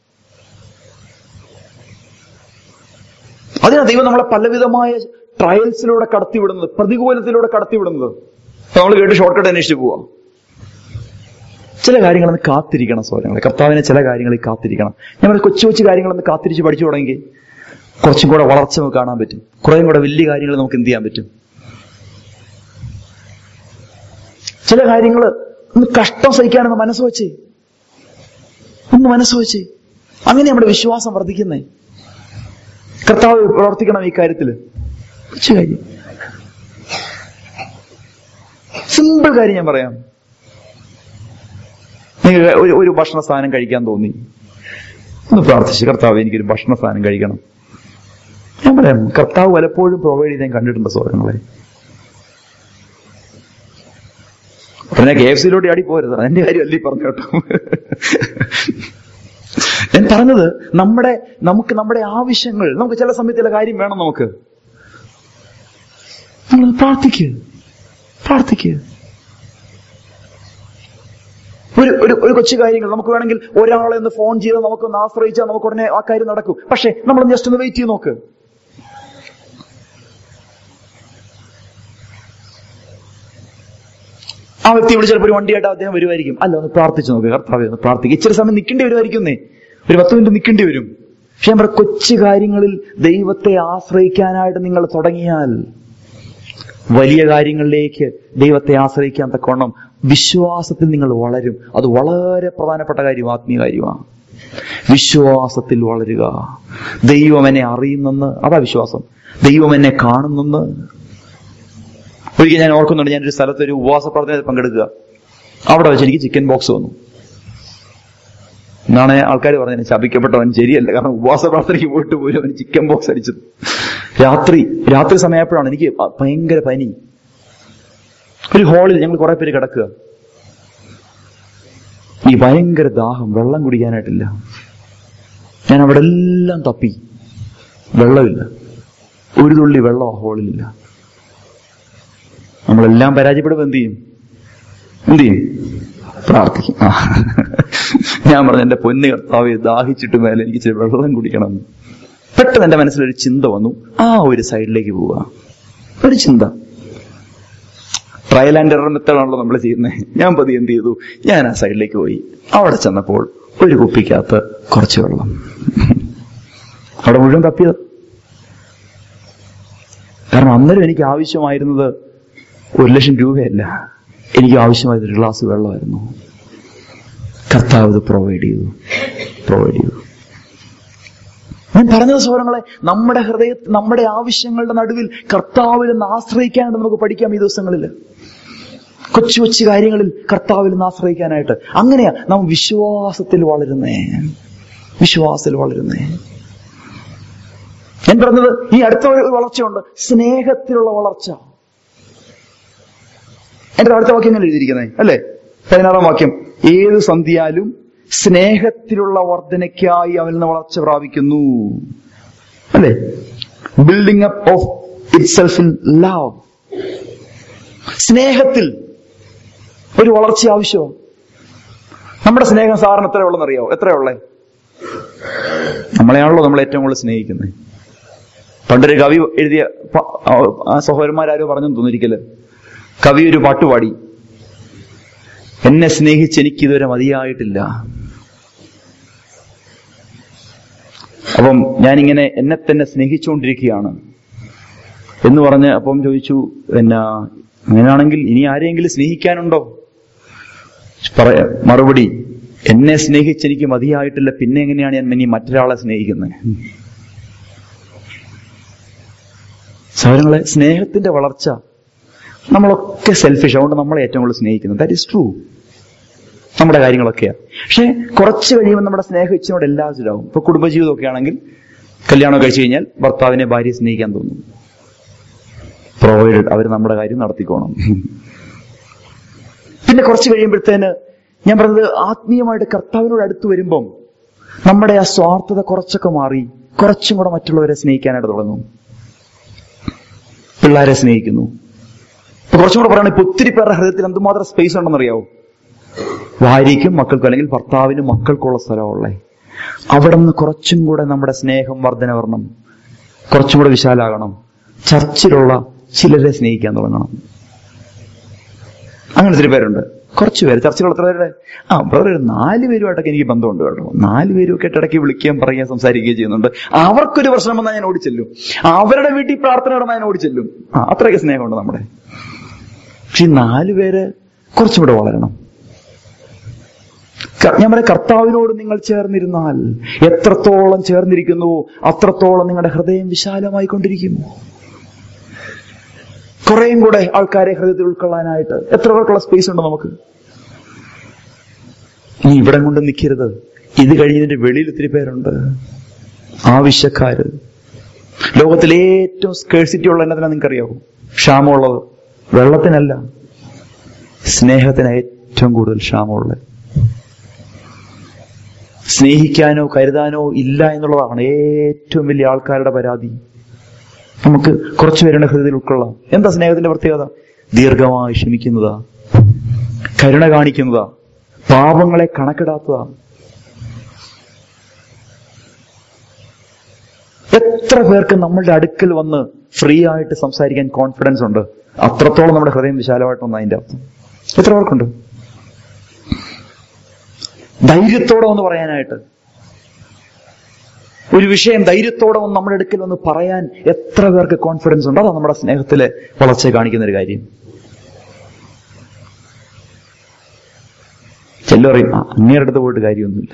അതിനാ ദൈവം നമ്മളെ പലവിധമായ ട്രയൽസിലൂടെ കടത്തിവിടുന്നത്, പ്രതികൂലത്തിലൂടെ കടത്തിവിടുന്നത്. നമ്മൾ കേട്ട് ഷോർട്ട് കട്ട് അന്വേഷിച്ച് പോവാം. ചില കാര്യങ്ങളൊന്ന് കാത്തിരിക്കണം. സോദരങ്ങളെ, കർത്താവിനെ ചില കാര്യങ്ങളിൽ കാത്തിരിക്കണം. നമ്മൾ കൊച്ചു കൊച്ചു കാര്യങ്ങളൊന്ന് കാത്തിരിച്ച് പഠിച്ചു തുടങ്ങി കുറച്ചും കൂടെ വളർച്ച നമുക്ക് കാണാൻ പറ്റും. കുറേയും കൂടെ വലിയ കാര്യങ്ങൾ നമുക്ക് എന്ത് ചെയ്യാൻ പറ്റും. ചില കാര്യങ്ങൾ ഒന്ന് കഷ്ടം സഹിക്കാനെന്ന് മനസ്സ് വെച്ചേ, ഒന്ന് മനസ്സ് വെച്ചേ. അങ്ങനെ നമ്മുടെ വിശ്വാസം വർദ്ധിക്കുന്നേ. കർത്താവ് പ്രവർത്തിക്കണം ഈ കാര്യത്തില്. കൊച്ചു കാര്യം, സിമ്പിൾ കാര്യം ഞാൻ പറയാം. നിങ്ങൾക്ക് ഒരു ഒരു ഭക്ഷണ സാധനം കഴിക്കാൻ തോന്നി, ഒന്ന് പ്രാർത്ഥിച്ച്, കർത്താവ് എനിക്കൊരു ഭക്ഷണ സാധനം കഴിക്കണം. ഞാൻ പറയാം, കർത്താവ് പലപ്പോഴും പ്രൊവൈഡ് ചെയ്ത് ഞാൻ കണ്ടിട്ടുണ്ട് സോദരങ്ങളെ. ഉടനെ കെ എഫ് സിയിലോട്ട് ആടി പോരുത്, അതിന്റെ കാര്യമല്ലേ പറഞ്ഞു കേട്ടോ. ഞാൻ പറഞ്ഞത് നമ്മുടെ നമുക്ക് നമ്മുടെ ആവശ്യങ്ങൾ, നമുക്ക് ചില സമയത്ത് ചില കാര്യം വേണം. നമുക്ക് നമ്മൾ പ്രാർത്ഥിക്കുക പ്രാർത്ഥിക്കുക ഒരു ഒരു ഒരു കൊച്ചു കാര്യങ്ങൾ നമുക്ക് വേണമെങ്കിൽ ഒരാളെ ഒന്ന് ഫോൺ ചെയ്ത് നമുക്കൊന്ന് ആശ്രയിച്ചാൽ നമുക്ക് ഉടനെ ആ കാര്യം നടക്കും. പക്ഷെ നമ്മൾ ജസ്റ്റ് ഒന്ന് വെയിറ്റ് ചെയ്ത് നോക്ക്. ആ വ്യക്തി ഇവിടെ ചിലപ്പോൾ ഒരു വണ്ടിയായിട്ട് അദ്ദേഹം വരുമായിരിക്കും. അല്ല, ഒന്ന് പ്രാർത്ഥിച്ചു നോക്ക്, കർത്താവേ ഒന്ന് പ്രാർത്ഥിക്കുക. ഇച്ചിരി സമയം നിൽക്കേണ്ടി വരുമായിരിക്കുന്നേ, ഒരു പത്ത് മിനിറ്റ് നിൽക്കേണ്ടി വരും. പക്ഷെ നമ്മുടെ കൊച്ചു കാര്യങ്ങളിൽ ദൈവത്തെ ആശ്രയിക്കാനായിട്ട് നിങ്ങൾ തുടങ്ങിയാൽ വലിയ കാര്യങ്ങളിലേക്ക് ദൈവത്തെ ആശ്രയിക്കാൻ തക്കവണ്ണം വിശ്വാസത്തിൽ നിങ്ങൾ വളരും. അത് വളരെ പ്രധാനപ്പെട്ട കാര്യം, ആത്മീയ കാര്യമാണ്. വിശ്വാസത്തിൽ വളരുക. ദൈവം എന്നെ അറിയുന്നെന്ന്, അതാ വിശ്വാസം. ദൈവം എന്നെ കാണുന്നെന്ന്. ഒരിക്കൽ ഞാൻ ഓർക്കുന്നുണ്ട്, ഞാനൊരു സ്ഥലത്ത് ഒരു ഉപവാസ പ്രാർത്ഥനയിൽ പങ്കെടുക്കുക. അവിടെ വെച്ച് എനിക്ക് ചിക്കൻ ബോക്സ് വന്നു. എന്നാണ് ആൾക്കാർ പറഞ്ഞത്, ശപിക്കപ്പെട്ടവൻ. ശരിയല്ല, കാരണം ഉപവാസ പ്രാർത്ഥനയ്ക്ക് പോയിട്ട് പോലും അവന് ചിക്കൻ ബോക്സ് അടിച്ചത്. രാത്രി രാത്രി സമയപ്പോഴാണ് എനിക്ക് ഭയങ്കര പനി. ഒരു ഹാളിൽ ഞങ്ങൾ കുറെ പേര് കിടക്കുക. ഈ ഭയങ്കര ദാഹം, വെള്ളം കുടിക്കാനായിട്ടില്ല. ഞാൻ അവിടെ എല്ലാം തപ്പി, വെള്ളമില്ല, ഒരു തുള്ളി വെള്ളം ആ ഹോളിലില്ല. നമ്മളെല്ലാം പരാജയപ്പെടുമ്പോൾ എന്ത് ചെയ്യും? എന്ത് ചെയ്യും? പ്രാർത്ഥിക്കും. ആ ഞാൻ പറഞ്ഞു, എന്റെ പൊന്ന് കർത്താവേ, ദാഹിച്ചിട്ട് മേലെ എനിക്ക് ഇച്ചിരി വെള്ളം കുടിക്കണം. പെട്ടെന്ന് എന്റെ മനസ്സിലൊരു ചിന്ത വന്നു, ആ ഒരു സൈഡിലേക്ക് പോവുക. ഒരു ചിന്ത. ട്രയൽ ആൻഡ് എറർ മെത്തേഡാണല്ലോ നമ്മൾ ചെയ്യുന്നത്. ഞാൻ പതി എന്ത് ചെയ്തു, ഞാൻ ആ സൈഡിലേക്ക് പോയി. അവിടെ ചെന്നപ്പോൾ ഒരു കുപ്പിക്കകത്ത് കുറച്ച് വെള്ളം. അവിടെ മുഴുവൻ തപ്പിയത്. കാരണം അന്നേരം എനിക്ക് ആവശ്യമായിരുന്നത് ഒരു ലക്ഷം രൂപയല്ല, എനിക്ക് ആവശ്യമായത് ഒരു ഗ്ലാസ് വെള്ളമായിരുന്നു. കർത്താവ് ഇത് പ്രൊവൈഡ് ചെയ്തു പ്രൊവൈഡ് ചെയ്തു ഞാൻ പറഞ്ഞത് സഹോദരങ്ങളെ, നമ്മുടെ ഹൃദയ നമ്മുടെ ആവശ്യങ്ങളുടെ നടുവിൽ കർത്താവിൽ നിന്ന് ആശ്രയിക്കാനായിട്ട് നമുക്ക് പഠിക്കാം ഈ ദിവസങ്ങളിൽ. കൊച്ചു കൊച്ചു കാര്യങ്ങളിൽ കർത്താവിൽ നിന്ന് ആശ്രയിക്കാനായിട്ട്. അങ്ങനെയാ നാം വിശ്വാസത്തിൽ വളരുന്നേ, വിശ്വാസത്തിൽ വളരുന്നേ. ഞാൻ പറഞ്ഞത് ഈ അടുത്ത ഒരു വളർച്ചയുണ്ട്, സ്നേഹത്തിലുള്ള വളർച്ച. എന്റെ അടുത്ത വാക്യം എങ്ങനെ എഴുതിയിരിക്കുന്നത് അല്ലേ? പതിനാറാം വാക്യം, ഏത് സന്ധ്യയിലും സ്നേഹത്തിലുള്ള വർധനയ്ക്കായി അവനിൽ നിന്ന് വളർച്ച പ്രാപിക്കുന്നു. അല്ലേ? Building up of itself in love. സ്നേഹത്തിൽ ഒരു വളർച്ച ആവശ്യമാണ്. നമ്മുടെ സ്നേഹം സാറിന് എത്ര ഉള്ളെന്ന് അറിയാവോ? എത്രയുള്ളേ? നമ്മളെയാണല്ലോ നമ്മൾ ഏറ്റവും കൂടുതൽ സ്നേഹിക്കുന്നത്. പണ്ടൊരു കവി എഴുതിയ, ആ സഹോദരന്മാരാരോ പറഞ്ഞു തോന്നിരിക്കല്, കവി ഒരു പാട്ടുപാടി, എന്നെ സ്നേഹിച്ച് എനിക്കിതുവരെ മതിയായിട്ടില്ല. അപ്പം ഞാനിങ്ങനെ എന്നെ തന്നെ സ്നേഹിച്ചുകൊണ്ടിരിക്കുകയാണ് എന്ന് പറഞ്ഞ് അപ്പം ചോദിച്ചു, എന്നാ അങ്ങനെയാണെങ്കിൽ ഇനി ആരെയെങ്കിലും സ്നേഹിക്കാനുണ്ടോ? പറയാ മറുപടി, എന്നെ സ്നേഹിച്ച് എനിക്ക് മതിയായിട്ടില്ല, പിന്നെ എങ്ങനെയാണ് ഞാൻ ഇനി മറ്റൊരാളെ സ്നേഹിക്കുന്നത്? സഹോദരങ്ങളെ, സ്നേഹത്തിന്റെ വളർച്ച, നമ്മളൊക്കെ സെൽഫിഷ്, അതുകൊണ്ട് നമ്മളെ ഏറ്റവും കൂടുതൽ സ്നേഹിക്കുന്നത്. That is true. നമ്മുടെ കാര്യങ്ങളൊക്കെയാണ്. പക്ഷെ കുറച്ച് കഴിയുമ്പോൾ നമ്മുടെ സ്നേഹം ഇച്ചിനോട് എല്ലാവരും. ഇപ്പൊ കുടുംബജീവിതമൊക്കെ ആണെങ്കിൽ കല്യാണം കഴിച്ചു കഴിഞ്ഞാൽ ഭർത്താവിനെ ഭാര്യയെ സ്നേഹിക്കാൻ തോന്നും. പ്രൊവൈഡഡ്, അവർ നമ്മുടെ കാര്യം നടത്തിക്കോണം. പിന്നെ കുറച്ച് കഴിയുമ്പോഴത്തേന്, ഞാൻ പറഞ്ഞത് ആത്മീയമായിട്ട് കർത്താവിനോട് അടുത്ത് വരുമ്പം നമ്മുടെ ആ സ്വാർത്ഥത കുറച്ചൊക്കെ മാറി കുറച്ചും കൂടെ മറ്റുള്ളവരെ സ്നേഹിക്കാനായിട്ട് തുടങ്ങും. പിള്ളേരെ സ്നേഹിക്കുന്നു. കുറച്ചും കൂടെ പറയുകയാണെങ്കിൽ ഇപ്പൊ ഒത്തിരി പേരുടെ ഹൃദയത്തിൽ എന്തുമാത്രം സ്പേസ് ഉണ്ടെന്നറിയാവോ? ഭാര്യയ്ക്കും മക്കൾക്കും അല്ലെങ്കിൽ ഭർത്താവിനും മക്കൾക്കുള്ള സ്ഥലമുള്ളേ. അവിടെ നിന്ന് കുറച്ചും കൂടെ നമ്മുടെ സ്നേഹം വർധന വരണം, കുറച്ചും കൂടെ വിശാലാകണം. ചർച്ചിലുള്ള ചിലരെ സ്നേഹിക്കാൻ തുടങ്ങണം. അങ്ങനെ ഒത്തിരി പേരുണ്ട്. കുറച്ചു പേര് ചർച്ചിലുള്ള എത്ര പേരുടെ ആ ബ്രദർ ഒരു നാല് പേരുമായിട്ടൊക്കെ എനിക്ക് ബന്ധമുണ്ട് കേട്ടോ. നാല് പേരുമൊക്കെ ഇടയ്ക്ക് വിളിക്കുകയും പറയുകയും സംസാരിക്കുകയും ചെയ്യുന്നുണ്ട്. അവർക്കൊരു പ്രശ്നം വന്നാൽ ഞാൻ ഓടിച്ചെല്ലും. അവരുടെ വീട്ടിൽ പ്രാർത്ഥന നടന്നാൽ ഞാൻ ഓടിച്ചെല്ലും. ആ അത്രയൊക്കെ സ്നേഹമുണ്ട് നമ്മുടെ. പക്ഷെ നാലു പേര് കുറച്ചും കൂടെ വളരണം. ഞാൻ പറയാം, കർത്താവിനോട് നിങ്ങൾ ചേർന്നിരുന്നാൽ എത്രത്തോളം ചേർന്നിരിക്കുന്നുവോ അത്രത്തോളം നിങ്ങളുടെ ഹൃദയം വിശാലമായി കൊണ്ടിരിക്കും. കുറേയും കൂടെ ആൾക്കാരെ ഹൃദയത്തിൽ ഉൾക്കൊള്ളാനായിട്ട് എത്ര പേർക്കുള്ള സ്പേസ് ഉണ്ട് നമുക്ക്. ഇനി ഇവിടെ കൊണ്ട് നിൽക്കരുത്. ഇത് കഴിഞ്ഞതിന്റെ വെളിയിൽ ഒത്തിരി പേരുണ്ട്, ആവശ്യക്കാര്. ലോകത്തിലെ ഏറ്റവും സ്കേഴ്സിറ്റി ഉള്ള എന്നതിനാ നിങ്ങൾക്കറിയാവോ? ക്ഷാമമുള്ളത് വെള്ളത്തിനല്ല, സ്നേഹത്തിന് ഏറ്റവും കൂടുതൽ ക്ഷാമമുള്ളത്. സ്നേഹിക്കാനോ കരുതാനോ ഇല്ല എന്നുള്ളതാണ് ഏറ്റവും വലിയ ആൾക്കാരുടെ പരാതി. നമുക്ക് കുറച്ചു പേരുടെ ഹൃദയത്തിൽ ഉൾക്കൊള്ളാം. എന്താ സ്നേഹത്തിന്റെ പ്രത്യേകത? ദീർഘമായി ക്ഷമിക്കുന്നതാ, കരുണ കാണിക്കുന്നതാ, പാപങ്ങളെ കണക്കിടാത്തതാ. എത്ര പേർക്ക് നമ്മളുടെ അടുക്കൽ വന്ന് ഫ്രീ ആയിട്ട് സംസാരിക്കാൻ കോൺഫിഡൻസ് ഉണ്ട്? അത്രത്തോളം നമ്മുടെ ഹൃദയം വിശാലമായിട്ടൊന്നും അതിന്റെ അർത്ഥം. എത്ര പേർക്കുണ്ട് ധൈര്യത്തോടെ ഒന്ന് പറയാനായിട്ട്? ഒരു വിഷയം ധൈര്യത്തോടെ ഒന്ന് നമ്മുടെ അടുക്കൽ ഒന്ന് പറയാൻ എത്ര പേർക്ക് കോൺഫിഡൻസ് ഉണ്ട്? അതാ നമ്മുടെ സ്നേഹത്തിലെ വളർച്ച കാണിക്കുന്ന ഒരു കാര്യം. ചെല്ലു പറയും, അങ്ങേരുടെ അടുത്ത് പോയിട്ട് കാര്യമൊന്നുമില്ല.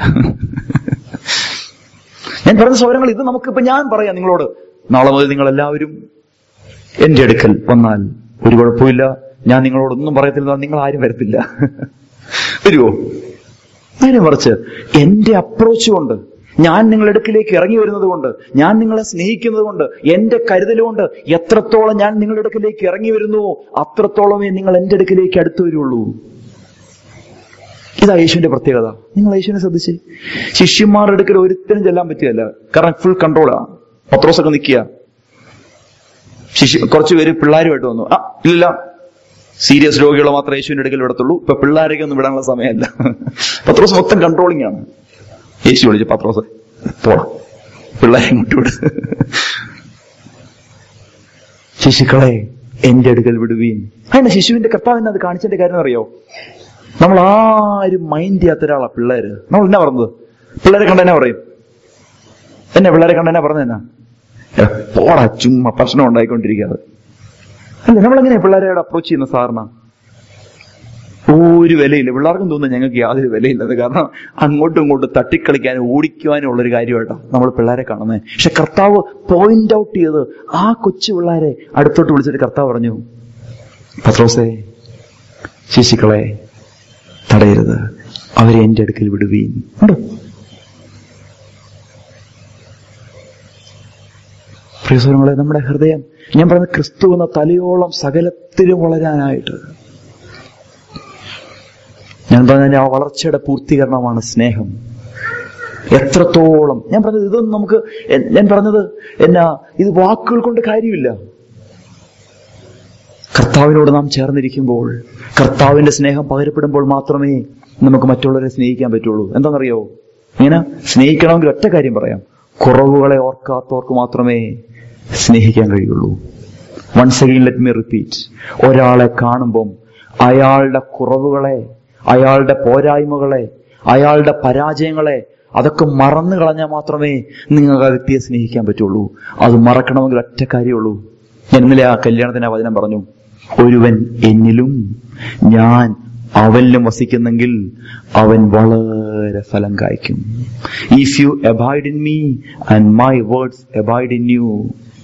ഞാൻ പറഞ്ഞ സൗകര്യങ്ങൾ ഇത് നമുക്കിപ്പോ ഞാൻ പറയാം നിങ്ങളോട്, നാളെ മുതൽ നിങ്ങൾ എല്ലാവരും എന്റെ അടുക്കൽ വന്നാൽ ഒരു കുഴപ്പമില്ല, ഞാൻ നിങ്ങളോടൊന്നും പറയത്തില്ല, നിങ്ങൾ ആരും വരത്തില്ല. വരുവോ? അതിനെ മറിച്ച് എന്റെ അപ്രോച്ച് കൊണ്ട്, ഞാൻ നിങ്ങളുടെ അടുക്കിലേക്ക് ഇറങ്ങി വരുന്നത് കൊണ്ട്, ഞാൻ നിങ്ങളെ സ്നേഹിക്കുന്നത് കൊണ്ട്, എന്റെ കരുതലുകൊണ്ട് എത്രത്തോളം ഞാൻ നിങ്ങളുടെ അടുക്കിലേക്ക് ഇറങ്ങി വരുന്നുവോ അത്രത്തോളമേ നിങ്ങൾ എന്റെ അടുക്കിലേക്ക് അടുത്തു വരുള്ളൂ. ഇതാ യേശുവിന്റെ പ്രത്യേകത. നിങ്ങൾ യേശുവിനെ ശ്രദ്ധിച്ച്, ശിഷ്യന്മാരുടെ അടുക്കൽ ഒരുത്തരും ചെല്ലാൻ പറ്റുകയല്ല. കാരണം ഫുൾ കൺട്രോളാ. പത്രോസൊക്കെ നിൽക്കുക. ശിഷ്യ കുറച്ചു പേര് പിള്ളേരുമായിട്ട് വന്നു. ആ ഇല്ല, സീരിയസ് രോഗികളെ മാത്രമേ യേശുവിന്റെ അടുക്കൽ വിടത്തുള്ളൂ. ഇപ്പൊ പിള്ളേരൊക്കെ ഒന്നും വിടാനുള്ള സമയമല്ല. പത്രോസ് മൊത്തം കൺട്രോളിംഗ് ആണ്. യേശു വിളിച്ചു, പത്രോസ് പോടാ, പിള്ളേരെ ഇങ്ങോട്ട് വിട്. ശിശുക്കളെ എന്റെ അടുക്കൽ വിടുവീൻ. അതിന്റെ ശിശുവിന്റെ കർത്താവിനെ അത് കാണിച്ചതിന്റെ കാര്യം അറിയോ? നമ്മൾ ആരും മൈൻഡ് ചെയ്യാത്ത ഒരാളാ പിള്ളേര്. നമ്മൾ എന്നാ പറഞ്ഞത്? പിള്ളേരെ കണ്ടെന്നാ പറയും? എന്നെ പിള്ളേരെ കണ്ടെന്നാ പറഞ്ഞെന്നാ? പോടാ, ചുമ്മാ പ്രശ്നം ഉണ്ടായിക്കൊണ്ടിരിക്കാതെ. അല്ല, നമ്മളെങ്ങനെയാ പിള്ളേരോട് അപ്രോച്ച് ചെയ്യുന്ന സാറിന്? ഒരു വിലയില്ല. പിള്ളേർക്കും തോന്നുന്നു ഞങ്ങൾക്ക് യാതൊരു വിലയില്ലെന്ന്. കാരണം അങ്ങോട്ടും ഇങ്ങോട്ടും തട്ടിക്കളിക്കാനും ഓടിക്കുവാനും ഉള്ളൊരു കാര്യമായിട്ടാണ് നമ്മൾ പിള്ളേരെ കാണുന്നത്. പക്ഷെ കർത്താവ് പോയിന്റ് ഔട്ട് ചെയ്ത് ആ കൊച്ചു പിള്ളേരെ അടുത്തോട്ട് വിളിച്ചിട്ട് കർത്താവ് പറഞ്ഞു, പത്രോസേ, ശിശുക്കളെ തടയരുത്, അവരെ എന്റെ അടുക്കൽ വിടുവീൻ. ഉണ്ടോ? പ്രിയസഹോദരങ്ങളെ, നമ്മുടെ ഹൃദയം, ഞാൻ പറയുന്നത് ക്രിസ്തു എന്ന തലയോളം സകലത്തിലും വളരാനായിട്ട്, ഞാൻ പറഞ്ഞ ആ വളർച്ചയുടെ പൂർത്തീകരണമാണ് സ്നേഹം. എത്രത്തോളം, ഞാൻ പറഞ്ഞത് ഇതൊന്നും നമുക്ക്, ഞാൻ പറഞ്ഞത് എന്നാ, ഇത് വാക്കുകൾ കൊണ്ട് കാര്യമില്ല. കർത്താവിനോട് നാം ചേർന്നിരിക്കുമ്പോൾ, കർത്താവിന്റെ സ്നേഹം പകരപ്പെടുമ്പോൾ മാത്രമേ നമുക്ക് മറ്റുള്ളവരെ സ്നേഹിക്കാൻ പറ്റുള്ളൂ. എന്താണെന്നറിയോ? ഇങ്ങനെ സ്നേഹിക്കണമെങ്കിൽ ഒറ്റ കാര്യം പറയാം, കുറവുകളെ ഓർക്കാത്തവർക്ക് മാത്രമേ സ്നേഹിക്കാൻ കഴിയുള്ളൂ. Once again let me repeat, ഒരാളെ കാണുമ്പം അയാളുടെ കുറവുകളെ, അയാളുടെ പോരായ്മകളെ, അയാളുടെ പരാജയങ്ങളെ അതൊക്കെ മറന്നു കളഞ്ഞാൽ മാത്രമേ നിങ്ങൾക്ക് ആ വ്യക്തിയെ സ്നേഹിക്കാൻ പറ്റുള്ളൂ. അത് മറക്കണമെങ്കിൽ ഒറ്റ കാര്യമുള്ളൂ. ഞാൻ ഇന്നലെ ആ കല്യാണത്തിന് ആ വചനം പറഞ്ഞു, ഒരുവൻ എന്നിലും ഞാൻ അവനിലും വസിക്കുന്നെങ്കിൽ അവൻ വളരെ ഫലം കായ്ക്കും. If you abide in me and my words abide in you.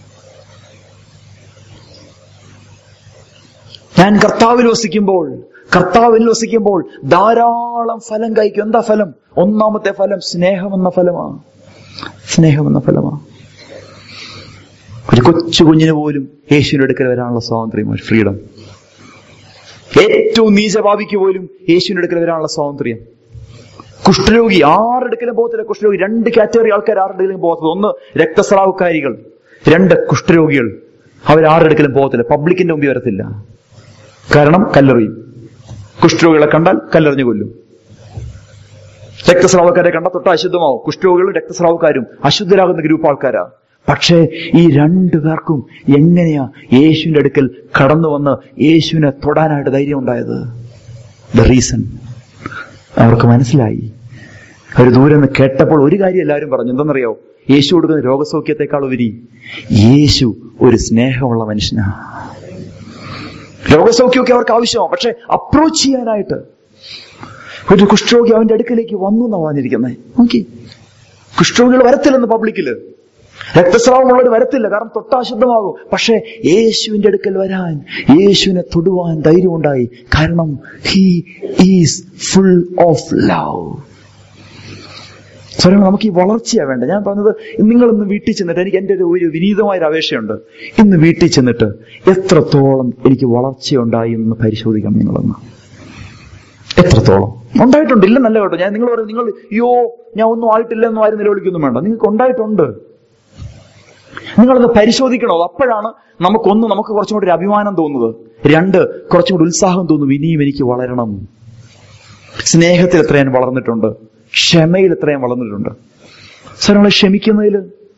ഞാൻ കർത്താവിൽ വസിക്കുമ്പോൾ, കർത്താവിൽ വസിക്കുമ്പോൾ ധാരാളം ഫലം കായ്ക്കും. എന്താ ഫലം? ഒന്നാമത്തെ ഫലം സ്നേഹം എന്ന ഫലമാണ്. സ്നേഹം എന്ന ഫലമാണ്. ഒരു കൊച്ചു കുഞ്ഞിന് പോലും യേശുവിന്റെ അടുക്കൽ വരാനുള്ള സ്വാതന്ത്ര്യം, ഫ്രീഡം. ഏറ്റവും നീചഭാവിക്ക് പോലും യേശുവിന്റെ അടുക്കൽ വരാനുള്ള സ്വാതന്ത്ര്യം. കുഷ്ഠരോഗി ആരെടുക്കലും പോകത്തില്ല. കുഷ്ഠരോഗി രണ്ട് കാറ്റഗറി ആൾക്കാർ ആരെടുക്കലും പോകത്തില്ല. ഒന്ന് രക്തസ്രാവക്കാരികൾ, രണ്ട് കുഷ്ഠരോഗികൾ. അവരാരെടുക്കലും പോകത്തില്ല, പബ്ലിക്കിന്റെ മുമ്പിൽ വരത്തില്ല. കാരണം കല്ലെറിയും. കുഷ്ഠരോഗികളെ കണ്ടാൽ കല്ലെറിഞ്ഞു കൊല്ലും. രക്തസ്രാവക്കാരെ കണ്ടാൽ തൊട്ട് അശുദ്ധമാവും. കുഷ്ഠരോഗികളും രക്തസ്രാവക്കാരും അശുദ്ധരാകുന്ന ഗ്രൂപ്പ് ആൾക്കാരാ. പക്ഷേ ഈ രണ്ടു പേർക്കും എങ്ങനെയാ യേശുവിന്റെ അടുക്കൽ കടന്നു വന്ന് യേശുവിനെ തൊടാനായിട്ട് ധൈര്യം ഉണ്ടായത്? ദ റീസൺ അവർക്ക് മനസ്സിലായി. അവർ ദൂരെ നിന്ന് കേട്ടപ്പോൾ ഒരു കാര്യം എല്ലാവരും പറഞ്ഞു, എന്തെന്നറിയോ? യേശു കൊടുക്കുന്ന രോഗസൗഖ്യത്തെക്കാൾ ഉപരി യേശു ഒരു സ്നേഹമുള്ള മനുഷ്യനാ. രോഗസൗഖ്യമൊക്കെ അവർക്ക് ആവശ്യമാണ്, പക്ഷെ അപ്രോച്ച് ചെയ്യാനായിട്ട് ഒരു കുഷ്ഠരോഗി അവന്റെ അടുക്കലേക്ക് വന്നു എന്നാ പറഞ്ഞിരിക്കുന്നത്. നോക്കി, കുഷ്ഠരോഗികൾ വരത്തില്ലെന്ന് പബ്ലിക്കില്, രക്തസ്രാവമുള്ളവർ വരത്തില്ല, കാരണം തൊട്ടാശുദ്ധമാകും. പക്ഷെ യേശുവിന്റെ അടുക്കൽ വരാൻ, യേശുവിനെ തൊടുവാൻ ധൈര്യമുണ്ടായി. കാരണം he is full of love. സ്വരം നമുക്ക് ഈ വളർച്ചയാ വേണ്ട. ഞാൻ പറഞ്ഞത്, നിങ്ങൾ ഇന്ന് വീട്ടിൽ ചെന്നിട്ട്, എനിക്ക് എന്റെ ഒരു വിനീതമായൊരു അപേക്ഷയുണ്ട്, ഇന്ന് വീട്ടിൽ ചെന്നിട്ട് എത്രത്തോളം എനിക്ക് വളർച്ചയുണ്ടായി എന്ന് പരിശോധിക്കണം. നിങ്ങളൊന്ന് എത്രത്തോളം ഉണ്ടായിട്ടുണ്ട്? ഇല്ലെന്നല്ല കേട്ടോ. ഞാൻ നിങ്ങൾ പറയും, നിങ്ങൾ അയ്യോ ഞാൻ ഒന്നും ആയിട്ടില്ലെന്നും ആരും നിലവിളിക്കൊന്നും വേണ്ട. നിങ്ങൾക്ക് ഉണ്ടായിട്ടുണ്ട്. നിങ്ങളത് പരിശോധിക്കണോ? അപ്പോഴാണ് നമുക്കൊന്ന്, നമുക്ക് കുറച്ചും കൂടി ഒരു അഭിമാനം തോന്നുന്നത്. രണ്ട്, കുറച്ചും കൂടി ഉത്സാഹം തോന്നും. ഇനിയും എനിക്ക് വളരണം. സ്നേഹത്തിൽ എത്ര ഞാൻ വളർന്നിട്ടുണ്ട്, ക്ഷമയിൽ എത്ര ഞാൻ വളർന്നിട്ടുണ്ട്. സാർ, നമ്മളെ ക്ഷമിക്കുന്നതിൽ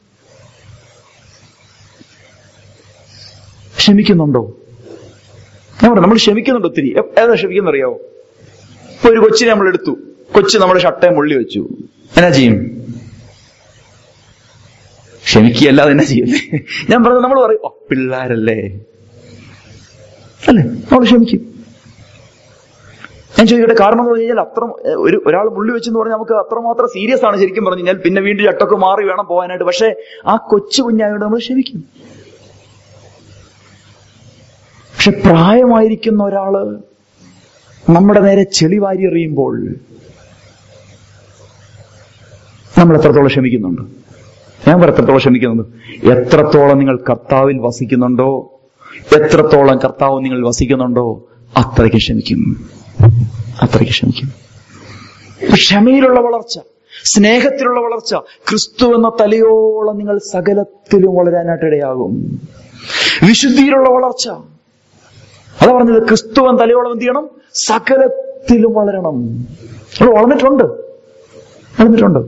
ക്ഷമിക്കുന്നുണ്ടോ? ഞാൻ പറഞ്ഞു, നമ്മൾ ക്ഷമിക്കുന്നുണ്ട് ഒത്തിരി. ഏതാ ക്ഷമിക്കുന്നറിയാവോ? ഇപ്പൊ ഒരു കൊച്ചിനെ നമ്മൾ എടുത്തു, കൊച്ചു നമ്മുടെ ഷട്ടയെ മുള്ളി വെച്ചു, എന്നാ ചെയ്യും? ക്ഷമിക്കുകയല്ലാതെ എന്നാ ചെയ്യല്ലേ? ഞാൻ പറഞ്ഞത്, നമ്മൾ പറയും, ഓ പിള്ളേരല്ലേ, അല്ലേ, നമ്മൾ ക്ഷമിക്കും. ഞാൻ ചോദിക്കട്ടെ, കാരണം എന്ന് പറഞ്ഞു കഴിഞ്ഞാൽ അത്ര ഒരു ഒരാൾ മുള്ളി വെച്ചെന്ന് പറഞ്ഞാൽ നമുക്ക് അത്രമാത്രം സീരിയസ് ആണ് ശരിക്കും പറഞ്ഞു കഴിഞ്ഞാൽ. പിന്നെ വീണ്ടും ചട്ടൊക്കെ മാറി വേണം പോകാനായിട്ട്. പക്ഷെ ആ കൊച്ചു കുഞ്ഞായോട് നമ്മൾ ക്ഷമിക്കും. പക്ഷെ പ്രായമായിരിക്കുന്ന ഒരാള് നമ്മുടെ നേരെ ചെളി വാരി എറിയുമ്പോൾ നമ്മൾ എത്രത്തോളം ക്ഷമിക്കുന്നുണ്ട്? ഞാൻ പറ എത്രത്തോളം ക്ഷമിക്കുന്നുണ്ട്? എത്രത്തോളം നിങ്ങൾ കർത്താവിൽ വസിക്കുന്നുണ്ടോ, എത്രത്തോളം കർത്താവ് നിങ്ങൾ വസിക്കുന്നുണ്ടോ, അത്രയ്ക്ക് ക്ഷമിക്കും, അത്രയ്ക്ക് ക്ഷമിക്കും. ക്ഷമയിലുള്ള വളർച്ച, സ്നേഹത്തിലുള്ള വളർച്ച, ക്രിസ്തു എന്ന തലയോളം നിങ്ങൾ സകലത്തിലും വളരാനായിട്ട് ഇടയാകും. വിശുദ്ധിയിലുള്ള വളർച്ച, അതാ പറഞ്ഞത്, ക്രിസ്തു എന്ന തലയോളം എന്ത് ചെയ്യണം? സകലത്തിലും വളരണം. നമ്മൾ വളർന്നിട്ടുണ്ട് വളർന്നിട്ടുണ്ട്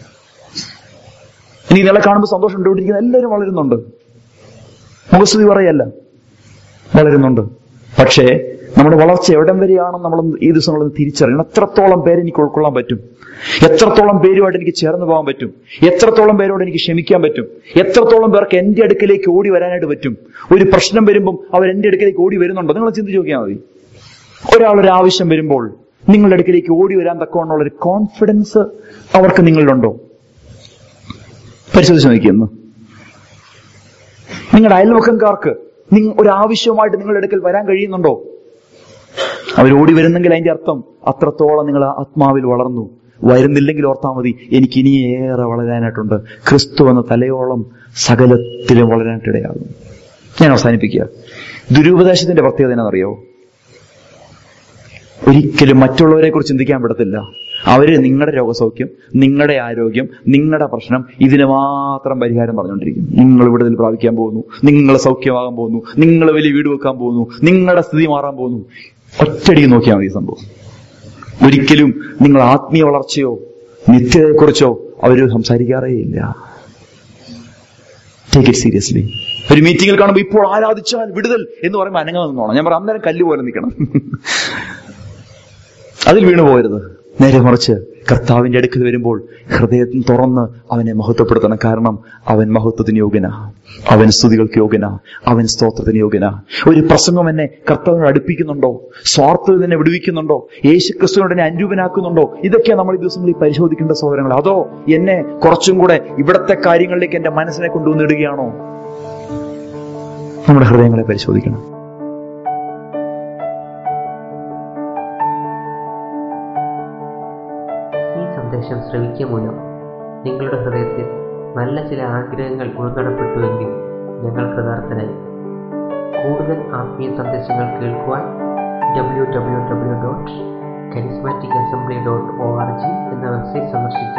ഇനി നിങ്ങളെ കാണുമ്പോൾ സന്തോഷം ഉണ്ടോണ്ടിരിക്കുന്ന എല്ലാവരും വളരുന്നുണ്ട്, മുഖസ്തുതി പറയല്ല, വളരുന്നുണ്ട്. പക്ഷേ നമ്മുടെ വളർച്ച എവിടം വരെയാണെന്ന് നമ്മൾ ഈ ദിവസങ്ങളിൽ തിരിച്ചറിയണം. എത്രത്തോളം പേരെ എനിക്ക് ഉൾക്കൊള്ളാൻ പറ്റും, എത്രത്തോളം പേരുമായിട്ട് എനിക്ക് ചേർന്ന് പോകാൻ പറ്റും, എത്രത്തോളം പേരോട് എനിക്ക് ക്ഷമിക്കാൻ പറ്റും, എത്രത്തോളം പേർക്ക് എന്റെ അടുക്കലേക്ക് ഓടി വരാനായിട്ട് പറ്റും. ഒരു പ്രശ്നം വരുമ്പം അവർ എന്റെ അടുക്കലേക്ക് ഓടി വരുന്നുണ്ടോ? നിങ്ങൾ ചിന്തിച്ച് നോക്കിയാൽ മതി. ഒരാളൊരു ആവശ്യം വരുമ്പോൾ നിങ്ങളുടെ അടുക്കലേക്ക് ഓടി വരാൻ തക്കവണ്ണമുള്ള ഒരു കോൺഫിഡൻസ് അവർക്ക് നിങ്ങളിലുണ്ടോ? പരിശോധിച്ച് നോക്കിയെന്ന്. നിങ്ങളുടെ അയൽവക്കംകാർക്ക് ഒരു ആവശ്യമായിട്ട് നിങ്ങളുടെ അടുക്കൽ വരാൻ കഴിയുന്നുണ്ടോ? അവരോടി വരുന്നെങ്കിൽ അതിന്റെ അർത്ഥം അത്രത്തോളം നിങ്ങൾ ആത്മാവിൽ വളർന്നു. വരുന്നില്ലെങ്കിൽ ഓർത്താൽ മതി, എനിക്ക് ഇനിയേറെ വളരാനായിട്ടുണ്ട്. ക്രിസ്തു എന്ന തലയോളം സകലത്തിലും വളരാനായിട്ടിടയാകും. ഞാൻ അവസാനിപ്പിക്കുക. ദുരുപദേശത്തിന്റെ പ്രത്യേകത എന്നാണെന്നറിയോ? ഒരിക്കലും മറ്റുള്ളവരെ കുറിച്ച് ചിന്തിക്കാൻ പറ്റത്തില്ല. അവര് നിങ്ങളുടെ രോഗസൗഖ്യം, നിങ്ങളുടെ ആരോഗ്യം, നിങ്ങളുടെ പ്രശ്നം, ഇതിന് മാത്രം പരിഹാരം പറഞ്ഞുകൊണ്ടിരിക്കും. നിങ്ങൾ വിടുതൽ പ്രാപിക്കാൻ പോകുന്നു, നിങ്ങൾ സൗഖ്യമാകാൻ പോകുന്നു, നിങ്ങൾ വലിയ വീട് വെക്കാൻ പോകുന്നു, നിങ്ങളുടെ സ്ഥിതി മാറാൻ പോകുന്നു. ഒറ്റയടിക്ക് നോക്കിയാൽ മതി സംഭവം. ഒരിക്കലും നിങ്ങൾ ആത്മീയ വളർച്ചയോ നിത്യതയെക്കുറിച്ചോ അവർ സംസാരിക്കാറേ ഇല്ല. Take it seriously. ഒരു മീറ്റിംഗിൽ കാണുമ്പോൾ ഇപ്പോൾ ആരാധിച്ചാൽ വിടുതൽ എന്ന് പറയുമ്പോൾ അനങ്ങാൻ നിന്നോണം. ഞാൻ പറയാം, അന്നേരം കല്ല് പോലെ നിൽക്കണം, അതിൽ വീണു പോകരുത്. നേരെ മറിച്ച് കർത്താവിന്റെ അടുക്കൽ വരുമ്പോൾ ഹൃദയത്തിൽ തുറന്ന് അവനെ മഹത്വപ്പെടുത്തണം. കാരണം അവൻ മഹത്വത്തിന് യോഗ്യനാ, അവൻ സ്തുതികൾക്ക് യോഗ്യനാ, അവൻ സ്തോത്രത്തിന് യോഗ്യനാ. ഒരു പ്രസംഗം എന്നെ കർത്താവിനോട് അടുപ്പിക്കുന്നുണ്ടോ? സ്വാർത്ഥത എന്നെ വിടുവിക്കുന്നുണ്ടോ? യേശു ക്രിസ്തുവിനോട് എന്നെ അനുരൂപനാക്കുന്നുണ്ടോ? ഇതൊക്കെയാണ് നമ്മൾ ഈ ദിവസങ്ങളിൽ പരിശോധിക്കേണ്ട സഹോദരങ്ങൾ. അതോ എന്നെ കുറച്ചും കൂടെ ഇവിടത്തെ കാര്യങ്ങളിലേക്ക് എന്റെ മനസ്സിനെ കൊണ്ടുവന്നിടുകയാണോ? നമ്മുടെ ഹൃദയങ്ങളെ പരിശോധിക്കണം. സന്ദേശം ശ്രവിക്കുക മൂലം നിങ്ങളുടെ ഹൃദയത്തിൽ നല്ല ചില ആഗ്രഹങ്ങൾ ഉൾനടപ്പെട്ടുവെങ്കിൽ ഞങ്ങൾ കൃതാർത്ഥരായി. കൂടുതൽ ആത്മീയ സന്ദേശങ്ങൾ കേൾക്കുവാൻ W W W dot charismatic assembly dot O R G എന്ന വെബ്സൈറ്റ് സന്ദർശിക്കുക.